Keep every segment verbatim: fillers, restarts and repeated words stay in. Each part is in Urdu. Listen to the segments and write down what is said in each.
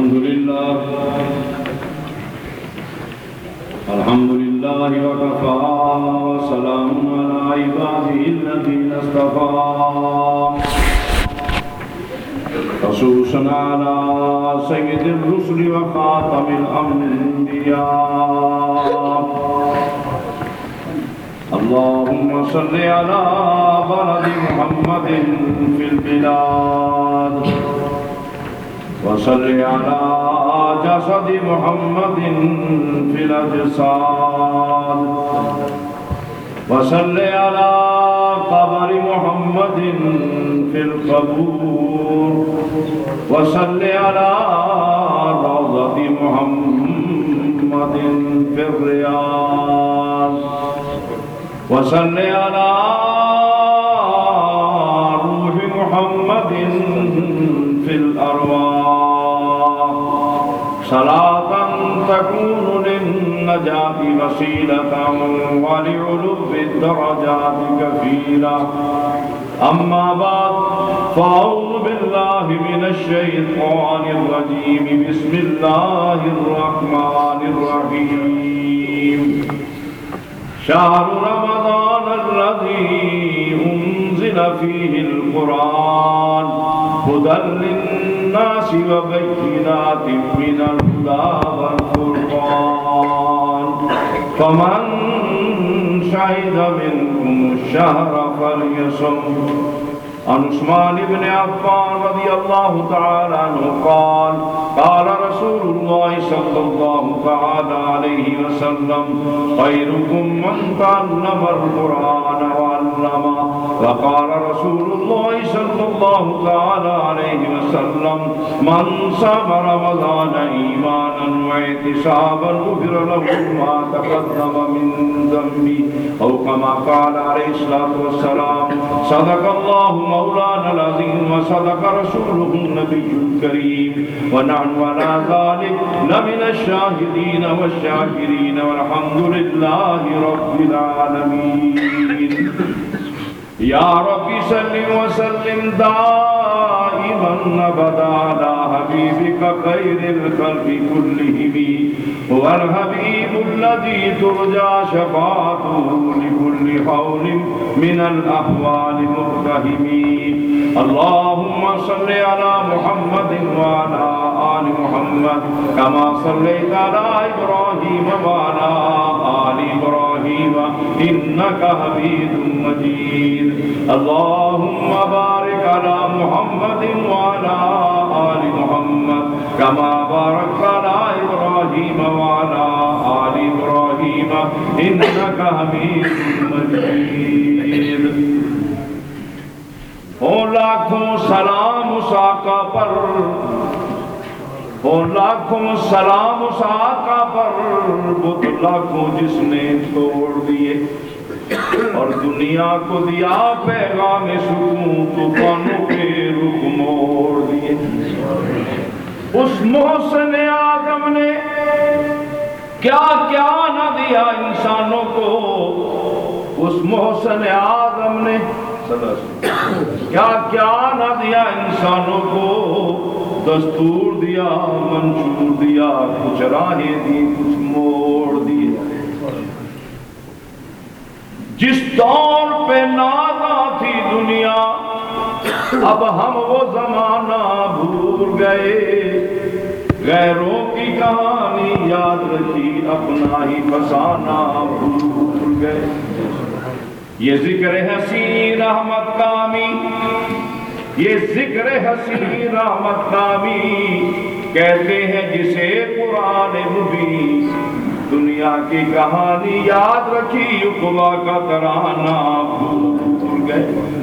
الحمد لله الحمد لله وكفى وسلام على عباده الذين اصطفى خصوصا على سيد الرسل وخاتم الأنبياء اللهم صل على بلد محمد في البلاد وصل على جسد محمد في الأجساد وصل على قبر محمد في القبور وصل على روضة محمد في الرياض وصل على روح محمد في الأرواح صلاة تكون للنجاة وسيلة ولعلو الدرجات كفيلة أما بعد فأعوذ بالله من الشيطان الرجيم بسم الله الرحمن الرحيم شهر رمضان الذي أنزل فيه القرآن هدى للناس وبينات من الهدى والفرقان فمن شهد منكم الشهر فليصم. عن عثمان بن عفان رضي الله تعالى عنه قال قال رسول الله صلى الله تعالى عليه وسلم خيركم من تعلم القرآن وعلمه. وقال رسول الله صلى الله تعالى عليه وسلم من صام رمضان إيمانا واحتسابا غفر له ما تقدم من ذنبه أو كما قال عليه الصلاة والسلام. صدق الله مولانا العظيم وصدق رسوله النبي الكريم ونحن على ذلك لمن الشاهدين والشاكرين والحمد لله رب العالمين. يا رب صل وسلم دائما ابدا على حبيبك خير الخلق كلهم هو الحبيب الذي ترجى شفاعته لكل حول من الأحوال مقتحم. اللهم صل على محمد وعلى آل محمد كما صليت على إبراهيم وعلى آل إبراهيم إنك حميد مجيد. اللهم بارك على محمد وعلى آل محمد كما باركت على إبراهيم وعلى آل إبراهيم إنك حميد مجيد. ہو لاکھوں سلام اس آقا پر ہو لاکھوں سلام اس آقا پر بت لاکھوں جس نے توڑ دیے اور دنیا کو دیا پیغام سکون طوفانوں کے رخ موڑ دیے. اس محسن آدم نے کیا کیا نہ دیا انسانوں کو. اس محسن آدم نے کیا کیا نہ دیا انسانوں کو. دستور دیا منشور دیا کچھ راہیں دی کچھ موڑ دی. جس دور پہ نازا تھی دنیا اب ہم وہ زمانہ بھول گئے. غیروں کی کہانی یاد رکھی اپنا ہی فسانہ بھول گئے. یہ ذکر حسین رحمت کامی یہ ذکر حسین رحمت کامی کہتے ہیں جسے قرآن مبین. دنیا کی کہانی یاد رکھی عقبہ کا ترانہ بھول گئے.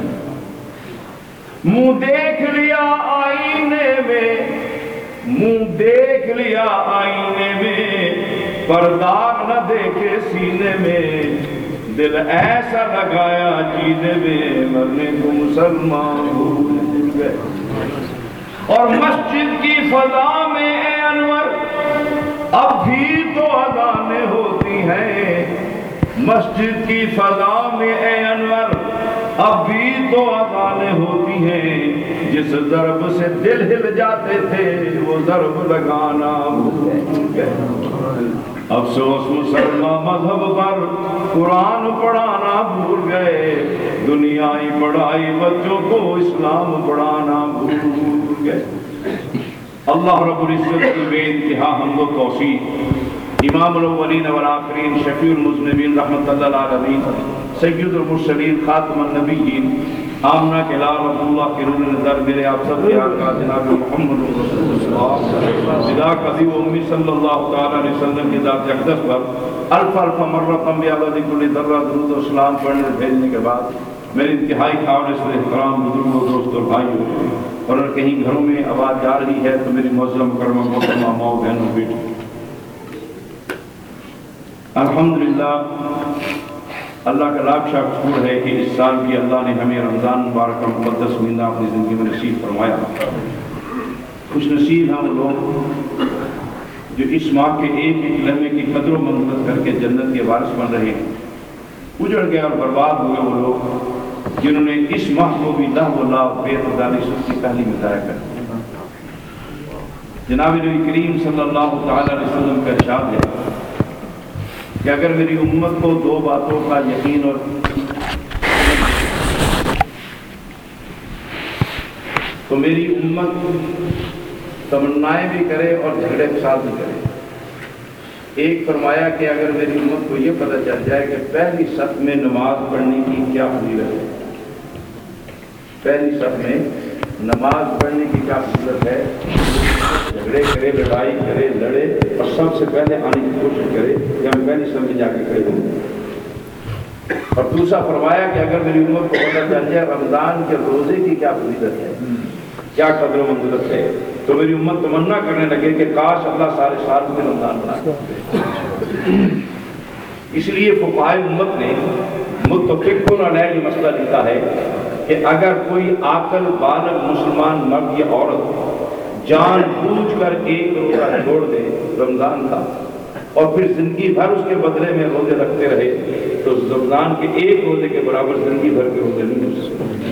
منہ دیکھ لیا آئینے میں منہ دیکھ لیا آئینے میں پر داغ نہ دیکھے سینے میں. دل ایسا لگایا جینے میں مرنے کو مسلمان بھول گئے. اور مسجد کی فضا میں اے انور اب بھی تو اذانیں ہوتی ہیں. مسجد کی فضا میں اے انور اب بھی تو اذانیں ہوتی ہیں جس ضرب سے دل ہل جاتے تھے وہ ضرب لگانا بھول گئے۔ افسوس مسلمان مذہب پر قرآن پڑھانا بھول گئے، دنیائی پڑھائی بچوں کو اسلام پڑھانا بھول گئے۔ اللہ رب العزت کی بے انتہا حمد و توصیف امام الاولین والآخرین شفیع المذنبین رحمۃ اللہ علیہ سید المرسلین خاتم النبیین آمنہ کے لال رسول اللہ کے نور نظر میرے آپ سب کے آقا جناب محمد رسول اللہ صدا قضی و امی صلی اللہ تعالی علیہ وسلم کی ذات اقدس پر الف الف مرتبہ بیعدد کل ذرہ درود و سلام پڑھنے بھیجنے کے بعد میرے انتہائی قابل احترام بزرگوں دوستوں بھائیوں، اور اگر کہیں گھروں میں آواز جا رہی ہے تو میری معظم مکرمہ محترمہ ماؤں بہنوں بیٹی، الحمدللہ اللہ کا لاکھ شکر ہے کہ اس سال بھی اللہ نے ہمیں رمضان مبارک کا مقدس مہینہ اپنی زندگی میں نصیب فرمایا۔ خوش نصیب ہم لوگ جو اس ماہ کے ایک ایک لمحے کی قدر و منزلت کر کے جنت کے وارث بن رہے ہیں۔ اجڑ گئے اور برباد ہوئے وہ لوگ جنہوں نے اس ماہ کو بھی لہو و لاو بے خدانی سب کی پہلی میں ضائع کر دیا۔ جناب نبی کریم صلی اللہ تعالی علیہ وسلم کا ارشاد ہے کہ اگر میری امت کو دو باتوں کا یقین اور تو میری امت تمنائیں بھی کرے اور جھگڑے فساد بھی کرے۔ ایک فرمایا کہ اگر میری امت کو یہ پتہ چل جائے کہ پہلی صف میں نماز پڑھنے کی کیا فضیلت ہے، پہلی صف میں نماز پڑھنے کی کیا فضیلت ہے، جھگڑے کرے، لڑائی کرے، لڑے اور سب سے پہلے آنے کی کوشش کرے کہ ہم پہلی صف میں جا کے کھڑے ہوں۔ اور دوسرا فرمایا کہ اگر میری امت کو پتہ چل جائے رمضان کے روزے کی کیا فضیلت ہے، کیا قدر و منزلت ہے، تو میری امت تمنا کرنے لگے کہ کاش اللہ سارے سال میں رمضان بنا دے۔ اس لیے فقہائے امت نے متفقون علیہ یہ مسئلہ لکھا ہے کہ اگر کوئی عاقل بالغ مسلمان مرد یا عورت جان بوجھ کر ایک روزہ چھوڑ دے رمضان کا اور پھر زندگی بھر اس کے بدلے میں روزے رکھتے رہے تو رمضان کے ایک روزے کے برابر زندگی بھر کے روزے نہیں ہو سکتے۔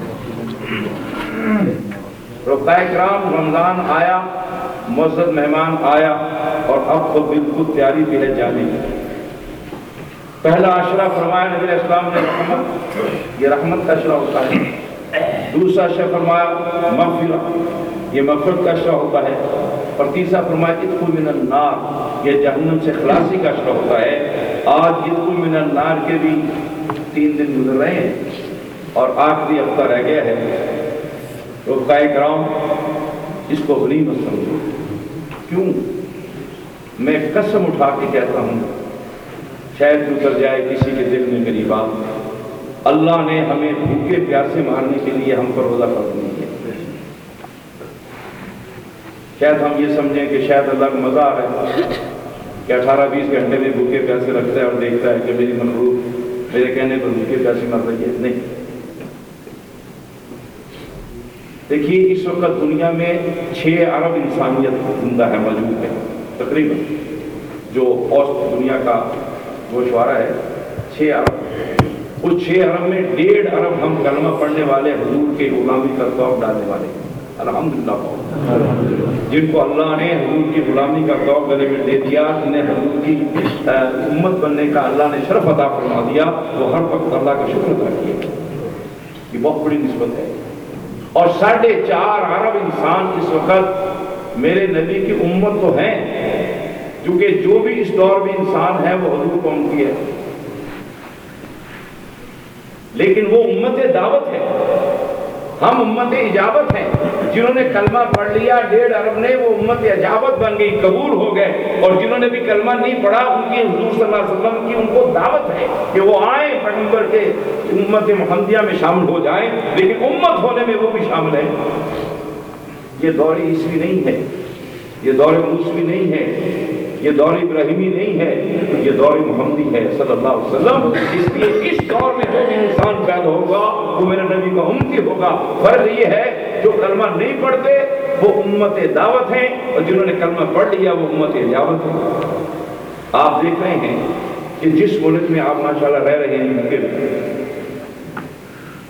رفقائے کرام، رمضان آیا، معزز مہمان آیا اور اب تو بالکل تیاری بھی ہے جانے کی۔ پہلا عشرہ فرمایا نبی علیہ السلام نے رحمت، یہ رحمت کا عشرہ ہوتا ہے۔ دوسرا عشرہ فرمایا مغفرت، یہ مغفرت کا عشرہ ہوتا ہے۔ اور تیسرا فرمایا ادخل من النار، یہ جہنم سے خلاصی کا عشرہ ہوتا ہے۔ آج ادخل من النار کے بھی تین دن گزر رہے ہیں اور آخری ہفتہ رہ گیا ہے۔ رفقائے کرام، اس کو غنیمت سمجھو۔ کیوں؟ میں قسم اٹھا کے کہتا ہوں، شاید اتر جائے کسی کے دل میں میری بات، اللہ نے ہمیں بھوکے پیاسے مارنے کے لیے ہم پر روزہ فرض نہیں کیا۔ شاید ہم یہ سمجھیں کہ شاید اللہ کو مزہ آ رہا ہے کہ اٹھارہ بیس گھنٹے میں بھوکے پیاسے رکھتا ہے اور دیکھتا ہے کہ میری مخلوق میرے کہنے پر بھوکے پیاسے مر رہی ہے۔ نہیں، دیکھیے اس وقت دنیا میں چھ ارب انسانیت زندہ ہے، موجود ہے تقریباً، جو اوسط دنیا کا گوشوارہ ہے چھ ارب۔ اس چھ ارب میں ڈیڑھ ارب ہم کلمہ پڑھنے والے حضور کے غلامی کا توق ڈالنے والے، الحمدللہ، جن کو اللہ نے حضور کی غلامی کا توق گلے میں دے دیا، جنہیں حضور کی امت بننے کا اللہ نے شرف عطا فرما دیا، وہ ہر وقت اللہ کا شکر ادا کیا۔ یہ بہت بڑی نسبت ہے۔ اور ساڑھے چار ارب انسان اس وقت میرے نبی کی امت تو ہیں، کیونکہ جو بھی اس دور میں انسان ہے وہ حضور قوم کی ہے، لیکن وہ امت دعوت ہے، ہم امت اجابت ہیں۔ جنہوں نے کلمہ پڑھ لیا ڈیڑھ ارب نے، وہ امت اجابت بن گئی، قبول ہو گئے۔ اور جنہوں نے بھی کلمہ نہیں پڑھا، ان کی حضور صلی اللہ علیہ وسلم کی ان کو دعوت ہے کہ وہ آئیں پیغمبر کے امت محمدیہ میں شامل ہو جائیں، لیکن امت ہونے میں وہ بھی شامل ہیں۔ یہ دور عیسوی نہیں ہے، یہ دور موسوی نہیں ہے، یہ دور ابراہیمی نہیں ہے، یہ دور محمدی ہے صلی اللہ علیہ وسلم۔ اس لیے اس دور میں جو بھی انسان پیدا ہوگا وہ میرے نبی کا امتی ہوگا۔ فرض یہ ہے جو کلمہ نہیں پڑھتے وہ امت دعوت ہیں، اور جنہوں نے کلمہ پڑھ لیا وہ امت اجابت ہے۔ آپ دیکھ رہے ہیں کہ جس ملک میں آپ ماشاءاللہ رہ رہے ہیں،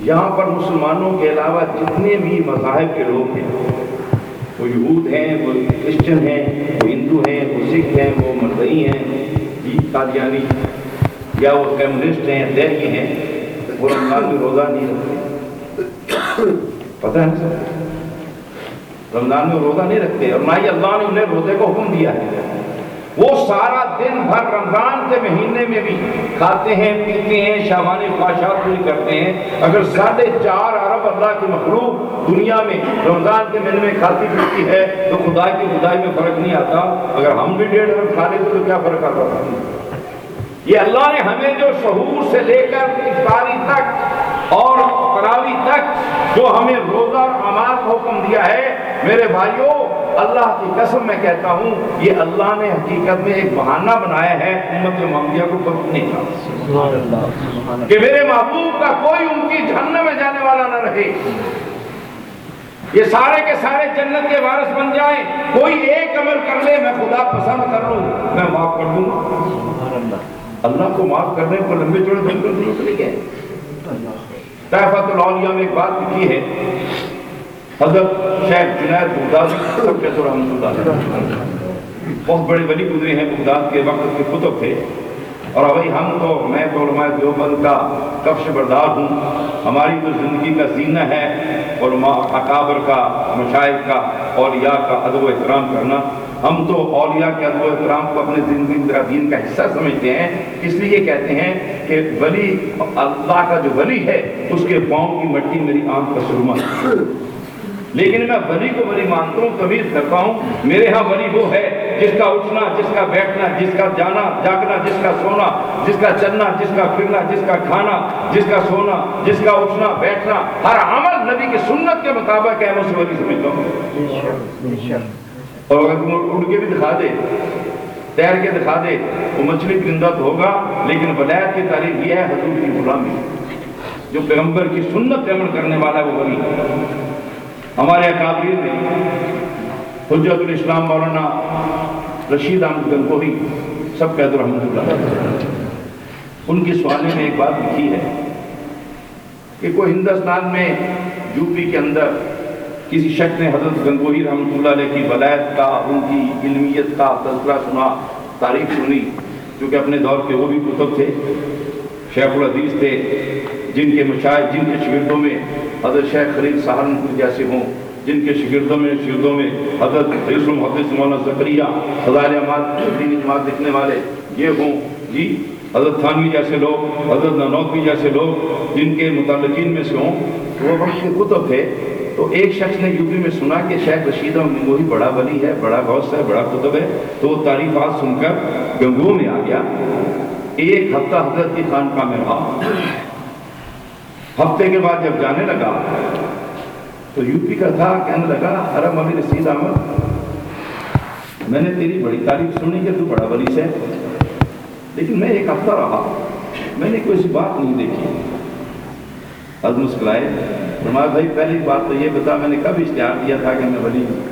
یہاں پر مسلمانوں کے علاوہ جتنے بھی مذاہب کے لوگ ہیں، وہ یہود ہیں، وہ کرسچن ہیں، وہ ہندو ہیں، وہ سکھ ہیں، وہ مردئی ہیں، جی قادیانی، یا وہ کمیونسٹ ہیں، دیہی ہیں، وہ رمضان میں روزہ نہیں رکھتے. پتہ ہے نا سب، رمضان میں روزہ نہیں رکھتے، اور نہ ہی اللہ نے انہیں روزے کو حکم دیا ہے. وہ سارا دن بھر رمضان کے مہینے میں بھی کھاتے ہیں، پیتے ہیں، شہوانی خواہشات پوری کرتے ہیں. اگر ساڑھے چار ارب اللہ کی مخلوق دنیا میں رمضان کے مہینے میں کھاتی پیتی ہے تو خدا کی خدائی میں فرق نہیں آتا. اگر ہم بھی ڈیڑھ ارب کھا لیتے تو کیا فرق آتا؟ یہ اللہ نے ہمیں جو شعور سے لے کر افطاری تک اور تراویح تک جو ہمیں روزہ اور اعمال کا حکم دیا ہے، میرے بھائیوں، اللہ کی قسم میں کہتا ہوں یہ اللہ نے حقیقت میں ایک بہانہ بنایا ہے امت محمدیہ کو بخشنے کا، کہ میرے محبوب کا کوئی ان کی جہنم میں جانے والا نہ رہے، یہ سارے کے سارے جنت کے وارث بن جائیں. کوئی ایک عمل کر لے، میں خدا پسند کر لوں، میں معاف کر دوں گا. اللہ کو معاف کرنے کو لمبے چوڑے دن کر ضرورت نہیں ہے. طائفۃ الاولیاء میں ایک بات لکھی ہے، حضرت شیخ جنید بغدادی سب کے تو رحمۃ اللہ علیہ بہت بڑے ولی گزرے ہیں، بغداد کے وقت کے کتب تھے. اور ابھی ہم تو میں تو علماء دیوبند کا کفش بردار ہوں، ہماری تو زندگی کا زینہ ہے علماء اکابر کا، مشائخ کا، اولیاء کا ادب و احترام کرنا. ہم تو اولیاء کے ادب و احترام کو اپنے زندگی کا دین کا حصہ سمجھتے ہیں. اس لیے کہتے ہیں کہ ولی اللہ کا جو ولی ہے اس کے پاؤں کی مٹی میری آنکھ کا سرما. لیکن میں ولی کو ولی مانتا ہوں، تمیز کرتا ہوں. میرے ہاں ولی وہ ہے جس کا اٹھنا، جس کا بیٹھنا، جس کا جانا جاگنا، جس کا سونا، جس کا چلنا، جس کا پھرنا، جس کا کھانا، جس کا سونا، جس کا اٹھنا بیٹھنا، ہر عمل نبی کی سنت کے مطابق ہے. میں اسے ولی سمجھتا ہوں. اور اگر تم اڑ کے بھی دکھا دے، تیر کے دکھا دے، وہ مچھلی پرندہ تو ہوگا، لیکن ولایت کی تعریف یہ ہے حضور کی غلامی. جو پیغمبر کی سنت پہ عمل کرنے والا ہے وہ ولی. ہمارے اکابرین میں حجت الاسلام مولانا رشید احمد گنگوہی سب کہتے رحمۃ اللہ، ان کی سوانے میں ایک بات لکھی ہے کہ کوئی ہندوستان میں یو پی کے اندر کسی شخص نے حضرت گنگوہی رحمۃ اللہ علیہ کی ولایت کا، ان کی علمیت کا تذکرہ سنا، تعریف سنی، کیونکہ اپنے دور کے وہ بھی کتب تھے، شیخ الحدیث تھے، جن کے مشائخ، جن کے شاگردوں میں حضرت شیخ خلیل سہارنپور جیسے ہوں، جن کے شاگردوں میں شاگردوں میں حضرت رئیس المحدث مولانا زکریا فضائل اعمال دینی جماعت لکھنے والے یہ ہوں، جی حضرت تھانوی جیسے لوگ، حضرت نانوتوی جیسے لوگ جن کے متعلقین میں سے ہوں، وہ وقت کے کتب تھے. تو ایک شخص نے یو پی میں سنا کہ شیخ رشید احمد گنگوہی بڑا ولی ہے، بڑا غوث ہے، بڑا کتب ہے. تو وہ تعریفات سن کر گنگو میں آ گیا. ایک ہفتہ حضرت کی خانقاہ میں رہا. ہفتے کے بعد جب جانے لگا تو یو پی کا تھا، کہنے لگا حرم ابھی رشید احمد، میں نے تیری بڑی تعریف سنی کہ تو بڑا ولی ہے، لیکن میں ایک ہفتہ رہا، میں نے کوئی سی بات نہیں دیکھی. حضرت مسکرائے، فرمایا بھائی پہلی بات تو یہ بتا میں نے کب اشتہار دیا تھا کہ میں ولی ہوں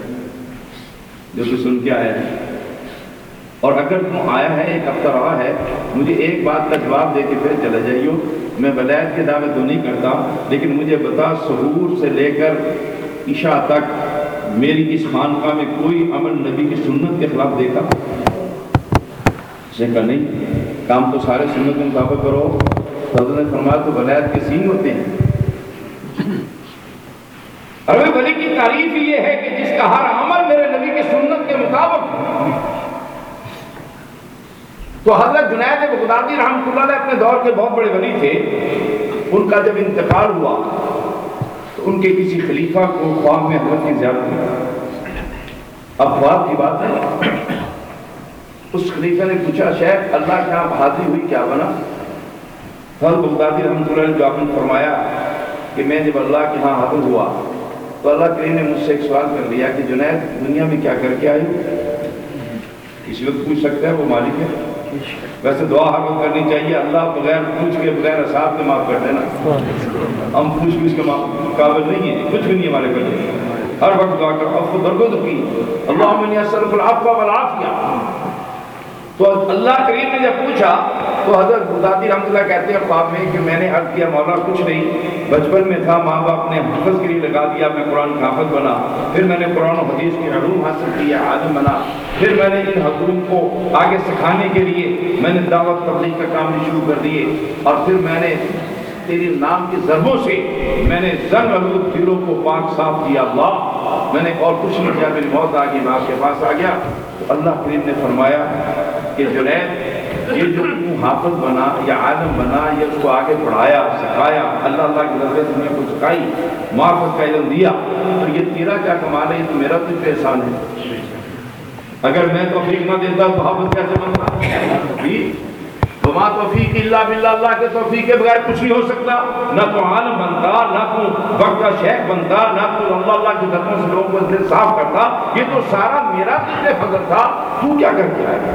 جو تو سن کے آیا ہے؟ اور اگر تم آیا ہے ایک ہفتہ رہا ہے، مجھے ایک بات کا جواب دے کے پھر چلے جائیو. میں ولایت کے دعوے تو نہیں کرتا، لیکن مجھے بتا سحور سے لے کر عشاء تک میری اس خانقاہ میں کوئی عمل نبی کی سنت کے خلاف دیکھا؟ اسے کہا نہیں، کام تو سارے سنت کے مطابق کرو. حضرت نے فرمایا تو ولایت کے سین ہوتے ہیں. ارے ولی کی تعریف یہ ہے کہ جس کا ہر عمل میرے نبی کی سنت کے مطابق. تو حضرت جنید بغدادی رحمۃ اللہ علیہ اپنے دور کے بہت بڑے ولی تھے. ان کا جب انتقال ہوا تو ان کے کسی خلیفہ کو خواب میں حضرت کی زیارت ہوئی. اب خواب کی بات ہے، اس خلیفہ نے پوچھا شیخ اللہ کے یہاں حاضری ہوئی کیا بنا؟ حضرت بغدادی رحمۃ اللہ علیہ جواب میں فرمایا کہ میں جب اللہ کے یہاں حاضر ہوا تو اللہ کریم نے مجھ سے ایک سوال کر لیا کہ جنید دنیا میں کیا کر کے آئی ہو؟ کسی وقت پوچھ سکتا ہے، وہ مالک ہے. ویسے دعا ہر وقت کرنی چاہیے، اللہ بغیر پوچھ کے بغیر حساب کے معاف کر دینا. ہم پوچھ پوچھ کے قابل نہیں ہیں، کچھ بھی نہیں ہمارے بچے. ہر وقت دعا کر عفو درگزر کی، اللہم انی اسألک العفو والعافیہ. تو اللہ کریم نے جب پوچھا تو حضرت بغدادی رحمۃ اللہ کہتے ہیں خواب میں کہ میں نے عرض کیا مولا کچھ نہیں، بچپن میں تھا، ماں باپ نے حفظ کے لیے لگا دیا، میں قرآن کا حافظ بنا، پھر میں نے قرآن و حدیث کے علوم حاصل کیا، عالم بنا، پھر میں نے ان علوم کو آگے سکھانے کے لیے میں نے دعوت تبلیغ کا کام بھی شروع کر دیے، اور پھر میں نے تیری نام کی ضربوں سے میں نے زنگ آلود دلوں کو پاک صاف کیا اللہ، میں نے اور کچھ نہیں کیا، میری موت آ گئی، میں آپ کے پاس آ گیا۔ تو اللہ کریم نے فرمایا کہ جنید یہ جو تو حافظ بنا یا عالم بنا یا اس کو آگے پڑھایا سکھایا، اللہ اللہ کی نظر دنیا کو سکھائی، معرفت کا علم دیا، تو یہ تیرا کیا کمال ہے، یہ تو میرا تجھ پہ احسان ہے۔ اگر میں توفیق نہ دیتا تو حافظ کیسے بنتا؟ وما توفیق الا باللہ، اللہ کے توفیق کے بغیر کچھ نہیں ہو سکتا، نہ تو عالم بنتا، نہ تو وقت کا شیخ بنتا، نہ تو اللہ اللہ کی طرف سے لوگوں کو دل صاف کرتا، یہ تو سارا میرا تجھ پہ فضل تھا، تو کیا کر کے آئے؟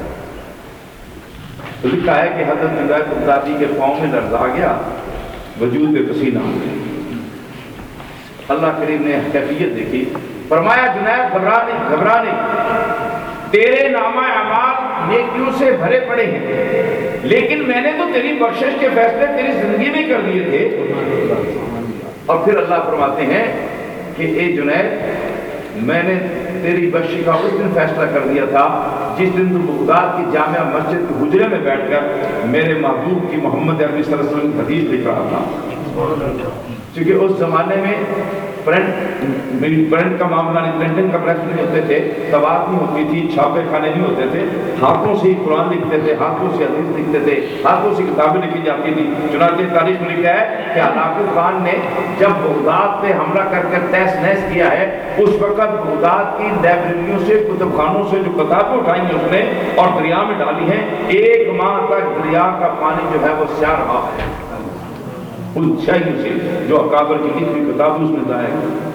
تو لکھا ہے کہ حضرت جنید بغدادی کے پاؤں میں لرز آ گیا، وجود پہ پسینہ آ گیا۔ اللہ کریم نے کیفیت دیکھی، فرمایا جنید گھبرا نہیں گھبرا نہیں، تیرے نامہ اعمال نیکیوں سے بھرے پڑے ہیں، لیکن میں نے تو تیری بخشش کے فیصلے تیری زندگی میں کر دیے تھے۔ اور پھر اللہ فرماتے ہیں کہ اے جنید میں نے تیری بخشش کا اس دن فیصلہ کر دیا تھا جس دن تو بغداد کی جامع مسجد کے حجرے میں بیٹھ کر میرے محبوب کی محمد عربی صلی اللہ علیہ وسلم کی حدیث لکھ رہا تھا، کیونکہ اس زمانے میں پرنٹ پرنٹ کا معاملہ نہیں، پرنٹنگ کا پریس نہیں ہوتے تھے، طباعت نہیں ہوتی تھی، چھاپے خانے نہیں ہوتے تھے، ہاتھوں سے ہی قرآن لکھتے تھے، ہاتھوں سے حدیث لکھتے تھے، ہاتھوں سے کتابیں لکھی جاتی تھی۔ چنانچہ تاریخ میں لکھا ہے کہ حافظ خان نے جب بغداد پہ حملہ کر کر تیس نیس کیا ہے، اس وقت بغداد کی لائبریریوں سے کتب خانوں سے جو کتابیں اٹھائی ہیں اس نے اور دریا میں ڈالی ہیں، ایک ماہ تک دریا کا پانی جو ہے وہ سیاہ رہا ہے ان شاہیوں سے جو اکابر کی لکھی ہوئی کتاب اس میں ضائع۔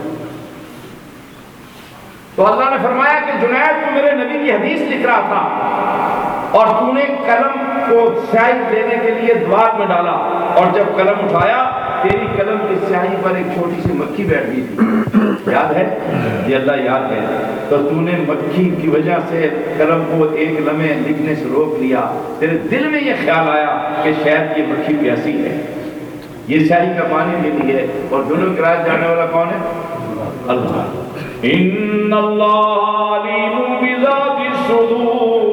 تو اللہ نے فرمایا کہ جنید تو میرے نبی کی حدیث لکھ رہا تھا اور تو نے قلم کو سیاہی دینے کے لیے دوار میں ڈالا، اور جب قلم اٹھایا تیری قلم کی سیاہی پر ایک چھوٹی سی مکھی بیٹھ گئی تھی، یاد ہے؟ یہ اللہ یاد ہے۔ تو تو نے مکھی کی وجہ سے قلم کو ایک لمحے لکھنے سے روک لیا، تیرے دل میں یہ خیال آیا کہ شاید یہ مکھی پیاسی ہے، یہ سیاہی کا پانی لیتی ہے، اور دونوں قرآن جانے والا کون ہے؟ اللہ۔ ان اللہ علیم بذات الصدور،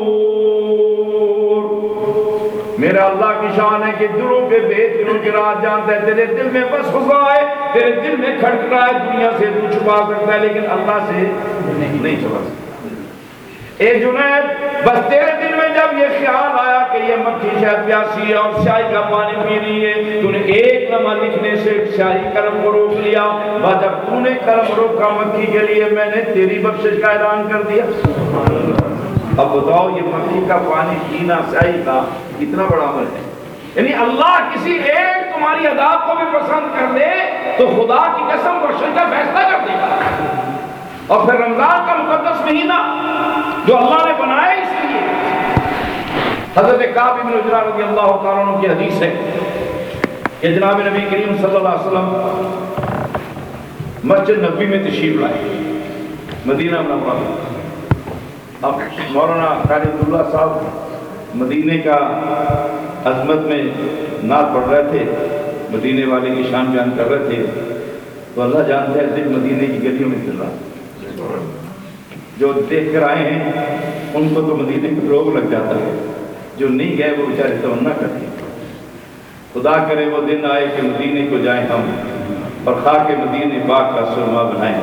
میرا اللہ کی شان ہے کہ دلوں کے بھید دلوں کے راز جانتا ہے، تیرے دل میں بس خفا ہے، تیرے دل میں کھٹک رہا ہے، دنیا سے تو چھپا سکتا ہے لیکن اللہ سے نہیں چھپا سکتا۔ اے جنید بس تیرے دل میں جب یہ خیال آیا کہ یہ مکھی شاید پیاسی ہے اور سیاہی کا پانی پی رہی ہے، تو نے ایک لمحہ لکھنے سے سیاہی قلم کو روک لیا، بعد جب تو نے قلم روکا مکھی کے لیے میں نے تیری بخشش کا اعلان کر دیا۔ اب بتاؤ یہ مکھی کا پانی پینا سیاہی کا کتنا بڑا عمل ہے، یعنی اللہ کسی ایک تمہاری ادا کو بھی پسند کر لے تو خدا کی قسم بخشش کا فیصلہ کر دے گا۔ اور پھر رمضان کا مقدس مہینہ جو اللہ نے بنایا اس لیے، حضرت کعب بن عجرہ رضی اللہ تعالیٰ عنہ کی حدیث ہے کہ جناب نبی کریم صلی اللہ علیہ وسلم مسجد نبوی میں تشریف لائے مدینہ منورہ۔ اب مولانا خالد اللہ صاحب مدینے کا عظمت میں نعت پڑھ رہے تھے، مدینے والے کی شان بیان کر رہے تھے، تو اللہ جانتا ہے دل مدینے کی گلیوں میں چل رہا، جو دیکھ کر آئے ہیں ان کو تو مدینے کو روگ لگ جاتا ہے، جو نہیں گئے وہ بیچارے تمنا کرتے ہیں۔ خدا کرے وہ دن آئے کہ مدینے کو جائیں ہم اور خاک مدینے پاک کا سرما بنائیں۔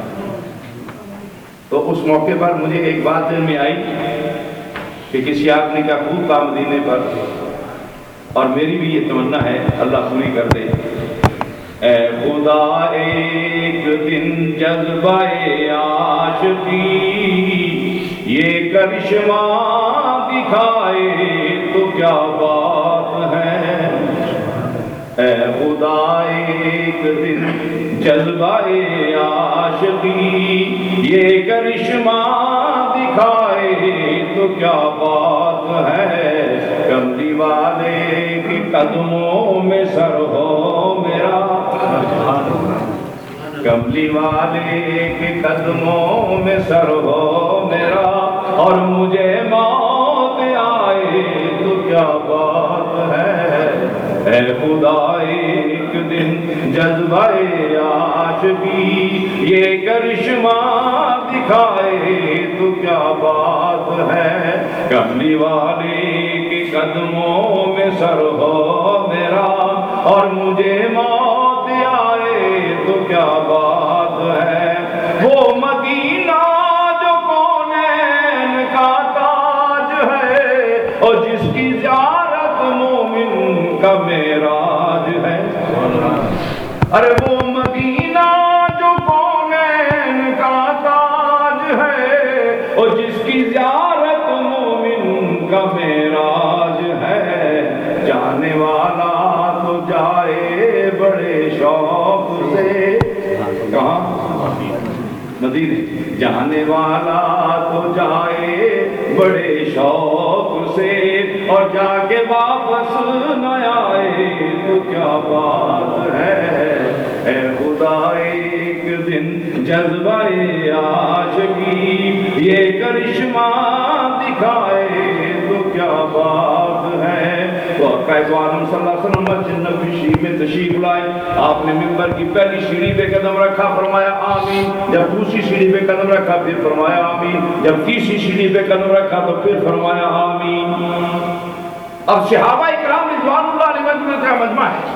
تو اس موقع پر مجھے ایک بات دل میں آئی کہ کسی آدمی کا خوب تھا مدینے پر، اور میری بھی یہ تمنا ہے، اللہ پوری کر دے۔ اے خدا ایک دن جذبہ عاشقی یہ کرشمہ دکھائے تو کیا بات ہے، اے خدا ایک دن جذبہ عاشقی یہ کرشمہ دکھائے تو کیا بات ہے، کملی والے کی قدموں میں سر ہو میرا، کملی والے کے قدموں میں سر ہو میرا، اور مجھے موت کیا بات ہے، اے خدا ایک دن جذبہ عاشقی یہ کرشمہ دکھائے تو کیا بات ہے، کملی والے کے قدموں میں سر ہو میرا اور مجھے موت آئے تو کیا بات ہے، وہ مدینہ جو کونین کا تاج ہے اور جس کی زیارت مومن کا معراج ہے، ارے وہ مدینہ جو کونین کا تاج ہے اور جس کی زیارت مومن کا معراج ہے، جانے والا تو جائے بڑے شوق سے، کہاں؟ مدینے، جانے والا تو جائے بڑے شوق سے اور جا کے واپس نہ آئے تو کیا بات ہے، اے خدا ایک دن جذبہ عاشقی یہ کرشمہ دکھائے تو کیا بات ہے۔ تو قائد عالم صلی اللہ علیہ وسلم مسجد نبوی میں تشریف لائے، آپ نے منبر کی پہلی سیڑھی پہ قدم رکھا، فرمایا آمین، جب دوسری سیڑھی پہ قدم رکھا پھر فرمایا آمین، جب تیسری سیڑھی پہ قدم رکھا تو پھر فرمایا آمین۔ اب صحابہ اکرام رضوان اللہ علیہ وسلم کا مجمع ہے،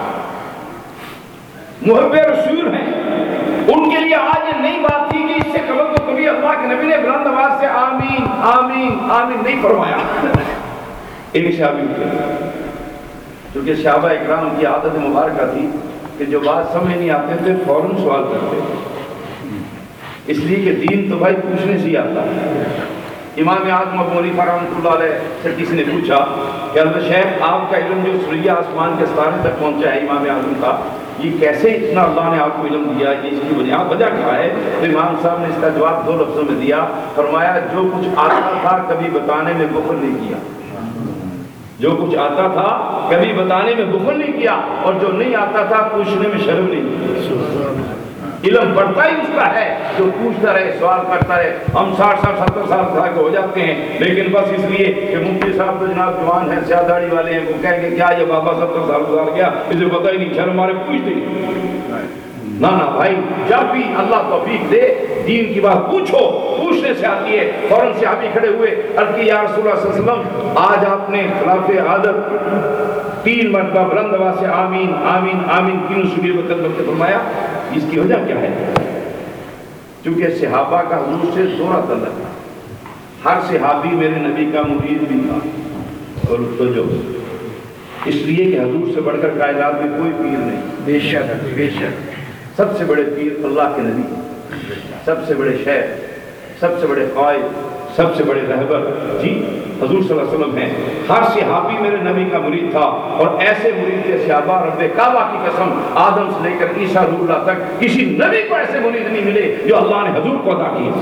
محب رسول ہیں، ان کے لیے آج یہ نئی بات تھی کہ اس سے قبل تو کبھی اللہ کے نبی نے بلند آواز سے آمین آمین آمین نہیں فرمایا۔ ایک صحابی تھے، کیونکہ صحابہ اکرام کی عادت مبارکہ تھی کہ جو بات سمجھ نہیں آتے تھے فوراً سوال کرتے، اس لیے کہ دین تو بھائی پوچھنے سے ہی آتا ہے۔ امام اعظم ابو حنیفہ رحمۃ اللہ علیہ سے کسی نے پوچھا کہ حضرت شیخ آپ کا علم جو سریہ آسمان کے ستارے تک پہنچا ہے امام اعظم کا، یہ کیسے اتنا اللہ نے آپ کو علم دیا، یہ اس کی بنیاد وجہ کیا ہے؟ تو امام صاحب نے اس کا جواب دو لفظوں میں دیا، فرمایا جو کچھ آتا تھا کبھی بتانے میں بخل نہیں کیا، جو کچھ آتا تھا کبھی بتانے میں بخل نہیں کیا، اور جو نہیں آتا تھا پوچھنے میں شرم نہیں کی۔ علم بڑھتا ہی اس کا ہے جو پوچھتا رہے، سوال کرتا رہے۔ ہم ساٹھ ساٹھ ستر سال کے ہو جاتے ہیں، لیکن بس اس لیے کہ مفتی صاحب تو جناب جوان ہیں، سیاہ داڑھی والے ہیں، وہ کہیں گے کیا یہ بابا ستر سال گزار گیا، اسے پتہ ہی نہیں، شرم ہمارے پوچھتے ہی نہ نہ بھائی، جب بھی اللہ توفیق دے دین کی بات پوچھو، پوچھنے سے آتی ہے۔ فوراً صحابی کھڑے ہوئے، عرض کی یا رسول اللہ صلی اللہ علیہ وسلم آج آپ نے خلاف عادت تین مرتبہ بلند آواز سے آمین آمین آمین تینوں سنی وقت وقت فرمایا، اس کی وجہ کیا ہے؟ چونکہ صحابہ کا حضور سے دورہ تعلق تھا، ہر صحابی میرے نبی کا مرید بھی تھا، اور تو جو اس لیے کہ حضور سے بڑھ کر کائنات میں کوئی پیر نہیں، بے شک بے شک سب سے بڑے پیر اللہ کے نبی، سب سے بڑے شیخ، سب سے بڑے قائد، سب سے بڑے رہبر جی حضور صلی اللہ علیہ وسلم ہیں۔ ہر صحابی میرے نبی کا مرید تھا، اور ایسے مرید کے صحابہ رب کعبہ کی قسم آدم سے لے کر عیسیٰ روح اللہ تک کسی نبی کو ایسے مرید نہیں ملے جو اللہ نے حضور کو عطا کیے۔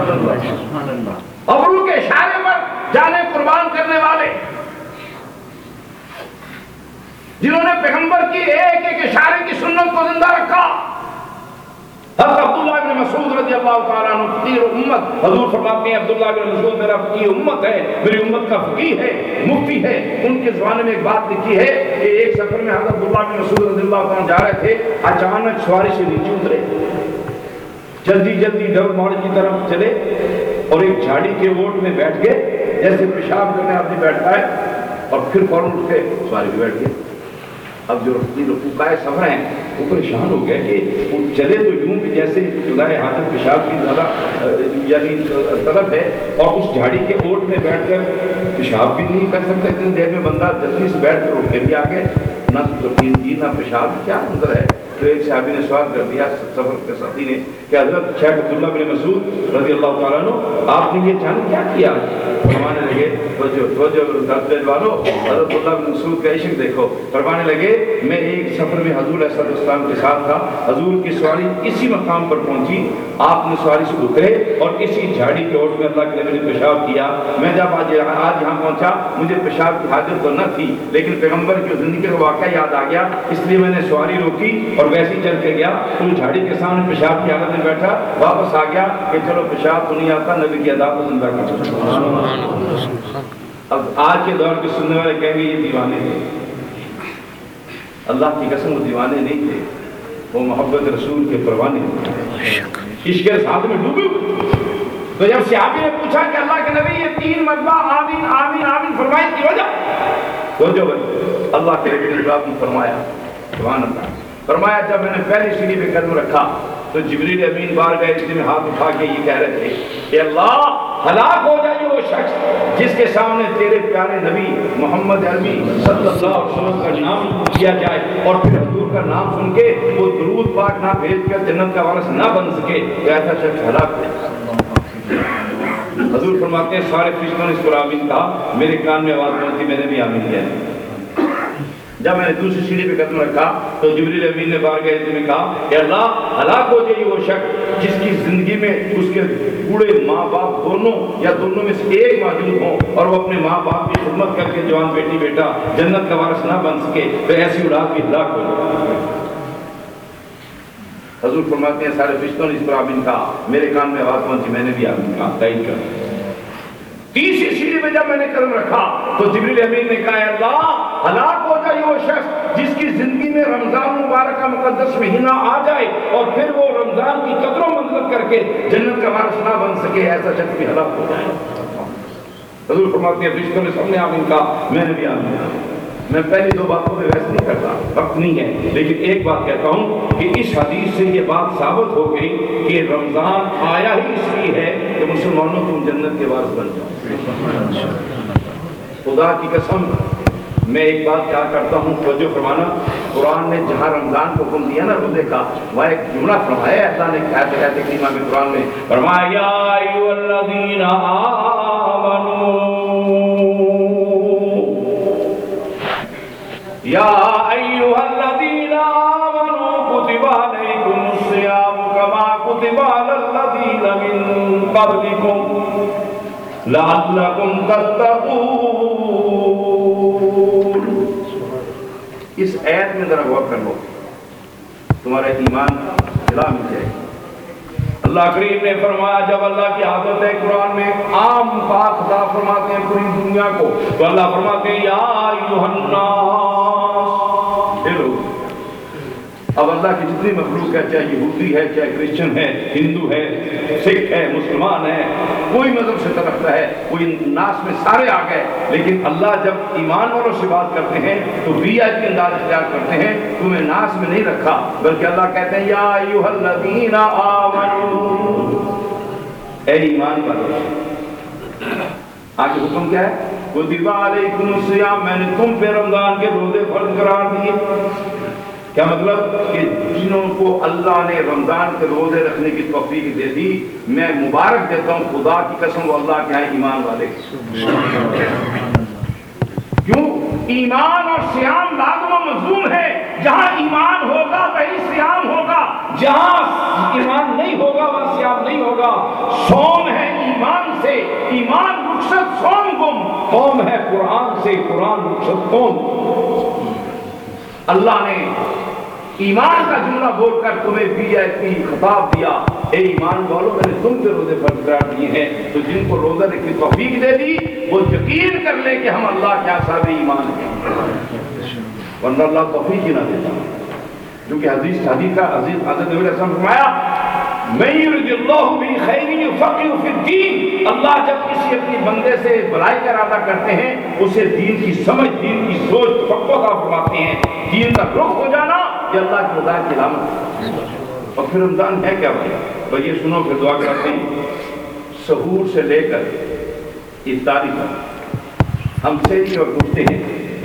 ابرو کے اشارے پر جانے قربان کرنے والے، جنہوں نے پیغمبر کی ایک ایک اشارے کی سنت کو زندہ رکھا۔ حضرت عبداللہ بن مسعود رضی اللہ تعالیٰ عنہ فقیر امت، حضور فرماتے ہیں عبداللہ بن مسعود میرا فقیر امت ہے، میری امت کا فقیر ہے، مفتی ہے۔ ان کے زمانے میں ایک بات لکھی ہے کہ ایک سفر میں حضرت عبداللہ بن مسعود رضی اللہ تعالیٰ جا رہے تھے، اچانک سواری سے نیچے اترے، جلدی جلدی ڈبل ماڑ کی طرف چلے اور ایک جھاڑی کے اوٹ میں بیٹھ گئے، جیسے پیشاب کرنے آدمی بیٹھتا ہے، اور پھر فوراً اٹھ کے سواری بھی بیٹھ گئے۔ اب جو رفقائے سفر ہیں وہ پریشان ہو گئے کہ وہ چلے تو یوں بھی جیسے خدائے حاجت پیشاب کی زیادہ یعنی طلب ہے، اور اس جھاڑی کے اوٹ میں بیٹھ کر پیشاب بھی نہیں کر سکتے، اتنی دیر میں بندہ جلدی سے بیٹھ کر اٹھ کے بھی آگے، نہ تقین کی نہ پیشاب، کیا منظر ہے؟ تو ایک صحابی نے سوال کر دیا سفر کے ساتھی نے کہ حضرت شیخ عبداللہ بن مسعود رضی اللہ تعالیٰ عنہ آپ نے یہ جان کیا کیا؟ فرمانے لگے توجہ توجہ دل والو، حضرت عبداللہ بن مسعود کا عشق دیکھو، فرمانے لگے میں ایک سفر میں حضور علیہ السلام کے ساتھ تھا، حضور کی سواری اسی مقام پر پہنچی، آپ نے سواری سے اترے اور اسی جھاڑی کے اوٹ میں اللہ کے نبی نے پیشاب کیا۔ میں جب آج آج یہاں پہنچا مجھے پیشاب کی حاجت تو نہ تھی، لیکن پیغمبر کی زندگی کا واقعہ یاد آ گیا، اس لیے میں نے سواری روکی اور ویسے ہی چل کے گیا، تو جھاڑی کے سامنے پیشاب کی حالت میں بیٹھا، واپس آ گیا کہ چلو پیشاب تو نہیں آتا، نبی کی ادا کو زندہ کر۔ اب آج کے دور کے سننے والے کہیں گے یہ دیوانے تھے. اللہ کی قسم وہ دیوانے نہیں تھے, وہ محبت رسول کے پروانے تھے, عشق کے ساتھ میں ڈوبے. تو جب صحابی نے پوچھا کہ اللہ کے نبی یہ تین مرتبہ آمین آمین آمین فرمائے کی وجہ, تو جو اللہ کے نبی نے جواب فرمایا, سبحان اللہ, فرمایا جب میں نے پہلی سیڑھی پہ قدم رکھا تو جبریل امین بار گئے جس میں ہاتھ اٹھا کے یہ کہہ رہے تھے کہ اللہ ہلاک ہو جائے وہ شخص جس کے سامنے تیرے پیارے نبی محمد عربی صلی اللہ علیہ وسلم کا نام کیا جائے اور پھر حضور کا نام سن کے وہ درود پاک نہ بھیج کر جنت کا وارث نہ بن سکے, تو ایسا شخص ہلاک ہے. حضور فرماتے ہیں سارے فرشتوں نے اس پر آمین کہا, میرے کان میں آواز پہنچی, میں نے بھی آمین کیا. جب میں نے دوسری سیڑھی پہ قدم رکھا تو جبریل امین نے بار گئے میں کہا کہ اللہ ہلاک ہو جائے وہ شخص جس کی زندگی میں اس کے بوڑھے ماں باپ دونوں یا دونوں میں سے ایک موجود ہوں اور وہ اپنے ماں باپ کی خدمت کر کے جوان بیٹی بیٹا جنت کا وارث نہ بن سکے, تو ایسی اولاد بھی ہلاک ہو جائے. حضور فرماتے ہیں سارے فرشتوں نے اس پر آمین کہا, میرے کان میں آواز پہنچی, میں نے بھی آمین کہا, تائید کر. تیسری سیڑھی پہ جب میں نے قدم رکھا تو جبریل امین نے کہا اللہ ہلاک ہو جائے وہ شخص جس کی زندگی میں رمضان مبارک کا مقدس مہینہ آ جائے اور پھر وہ رمضان کی قدر و منزلت کر کے جنت کا وارث نہ بن سکے, ایسا شخص بھی ہلاک ہو جائے. حضور فرماتے ہیں فرشتوں نے سب نے آمین کہا, میں نے بھی آمین کہا. میں پہلی دو باتوں پہ بحث نہیں کرتا, وقت نہیں ہے, لیکن ایک بات کہتا ہوں کہ اس حدیث سے یہ بات ثابت ہو گئی کہ رمضان آیا ہی اس لیے ہے کہ مسلمانوں تم جنت کے وارث بن جاؤ. خدا کی قسم میں ایک بات کیا کرتا ہوں, توجہ فرمانا, قرآن نے جہاں رمضان کو حکم دیا نا روزے کا, وہ ایک جملہ فرمایا اللہ نے کہتے کہتے کلمہ میں قرآن میں فرمایا یا ایھا الذین آمنوا یا ایھا الذین آمنوا کتب علیکم الصیام کما کتب علی الذین من قبلکم لعلکم تتقون. اس آیت میں ذرا غور کر لو, تمہارا ایمان جلا مل جائے. اللہ کریم نے فرمایا جب اللہ کی عادت ہے قرآن میں عام پاک خطاب فرماتے ہیں پوری دنیا کو, تو اللہ فرماتے ہیں یا ایھا الناس. اب اللہ کی جتنی مخلوق ہے, چاہے یہودی ہے, چاہے کرسچن ہے, ہندو ہے, سکھ ہے, مسلمان ہے, کوئی مذہب سے رکھتا ہے, کوئی ناس میں سارے آ گئے, لیکن اللہ جب ایمان والوں سے بات کرتے ہیں تو وی آئی پی انداز اختیار کرتے ہیں, تمہیں ناس میں نہیں رکھا, بلکہ اللہ کہتے ہیں یا ایھا الذین آمنوا, اے ایمان والو. آگے حکم کیا ہے, کتب علیکم الصیام, میں نے تم پہ رمضان کے روزے فرض قرار دیے. کیا مطلب کہ جنہوں کو اللہ نے رمضان کے روزے رکھنے کی توفیق دے دی, میں مبارک دیتا ہوں, خدا کی قسم وہ اللہ کے ہیں ایمان والے. کیوں؟ ایمان اور صیام لازم و ملزوم ہے. جہاں ایمان ہوگا وہی صیام ہوگا, جہاں ایمان نہیں ہوگا وہاں صیام نہیں ہوگا. صوم ہے ایمان سے, ایمان رخصت صوم گم, قوم ہے قرآن سے, قرآن رخصت قوم. اللہ نے ایمان کا جملہ بول کر تمہیں وی آئی پی خطاب دیا, اے ایمان والوں میں نے تم سے روزے فرض قرار دیے ہیں, تو جن کو روزہ رکھنے کی توفیق دے دی وہ یقین کر لے کہ ہم اللہ کے صاحب ایمان ہیں, ورنہ اللہ توفیق ہی نہ دیتا. کیونکہ حدیث حدیث کا عزیز حضرت نبی نے فرمایا من یرد اللہ بہ خیر یفقہہ فی الدین, اللہ جب کسی اپنی بندے سے بھلائی کا ارادہ کرتے ہیں اسے دین کی سمجھ, دین کی سوچ فقہ عطا فرماتے ہیں. دین کا رخ ہو جانا یہ اللہ کی رضا کی علامت ہے. اور پھر رمضان ہے کیا بھائی, تو یہ سنو پھر دعا کرتے ہیں. سحور سے لے کر افطاری تک ہم سحری اور اٹھتے ہیں,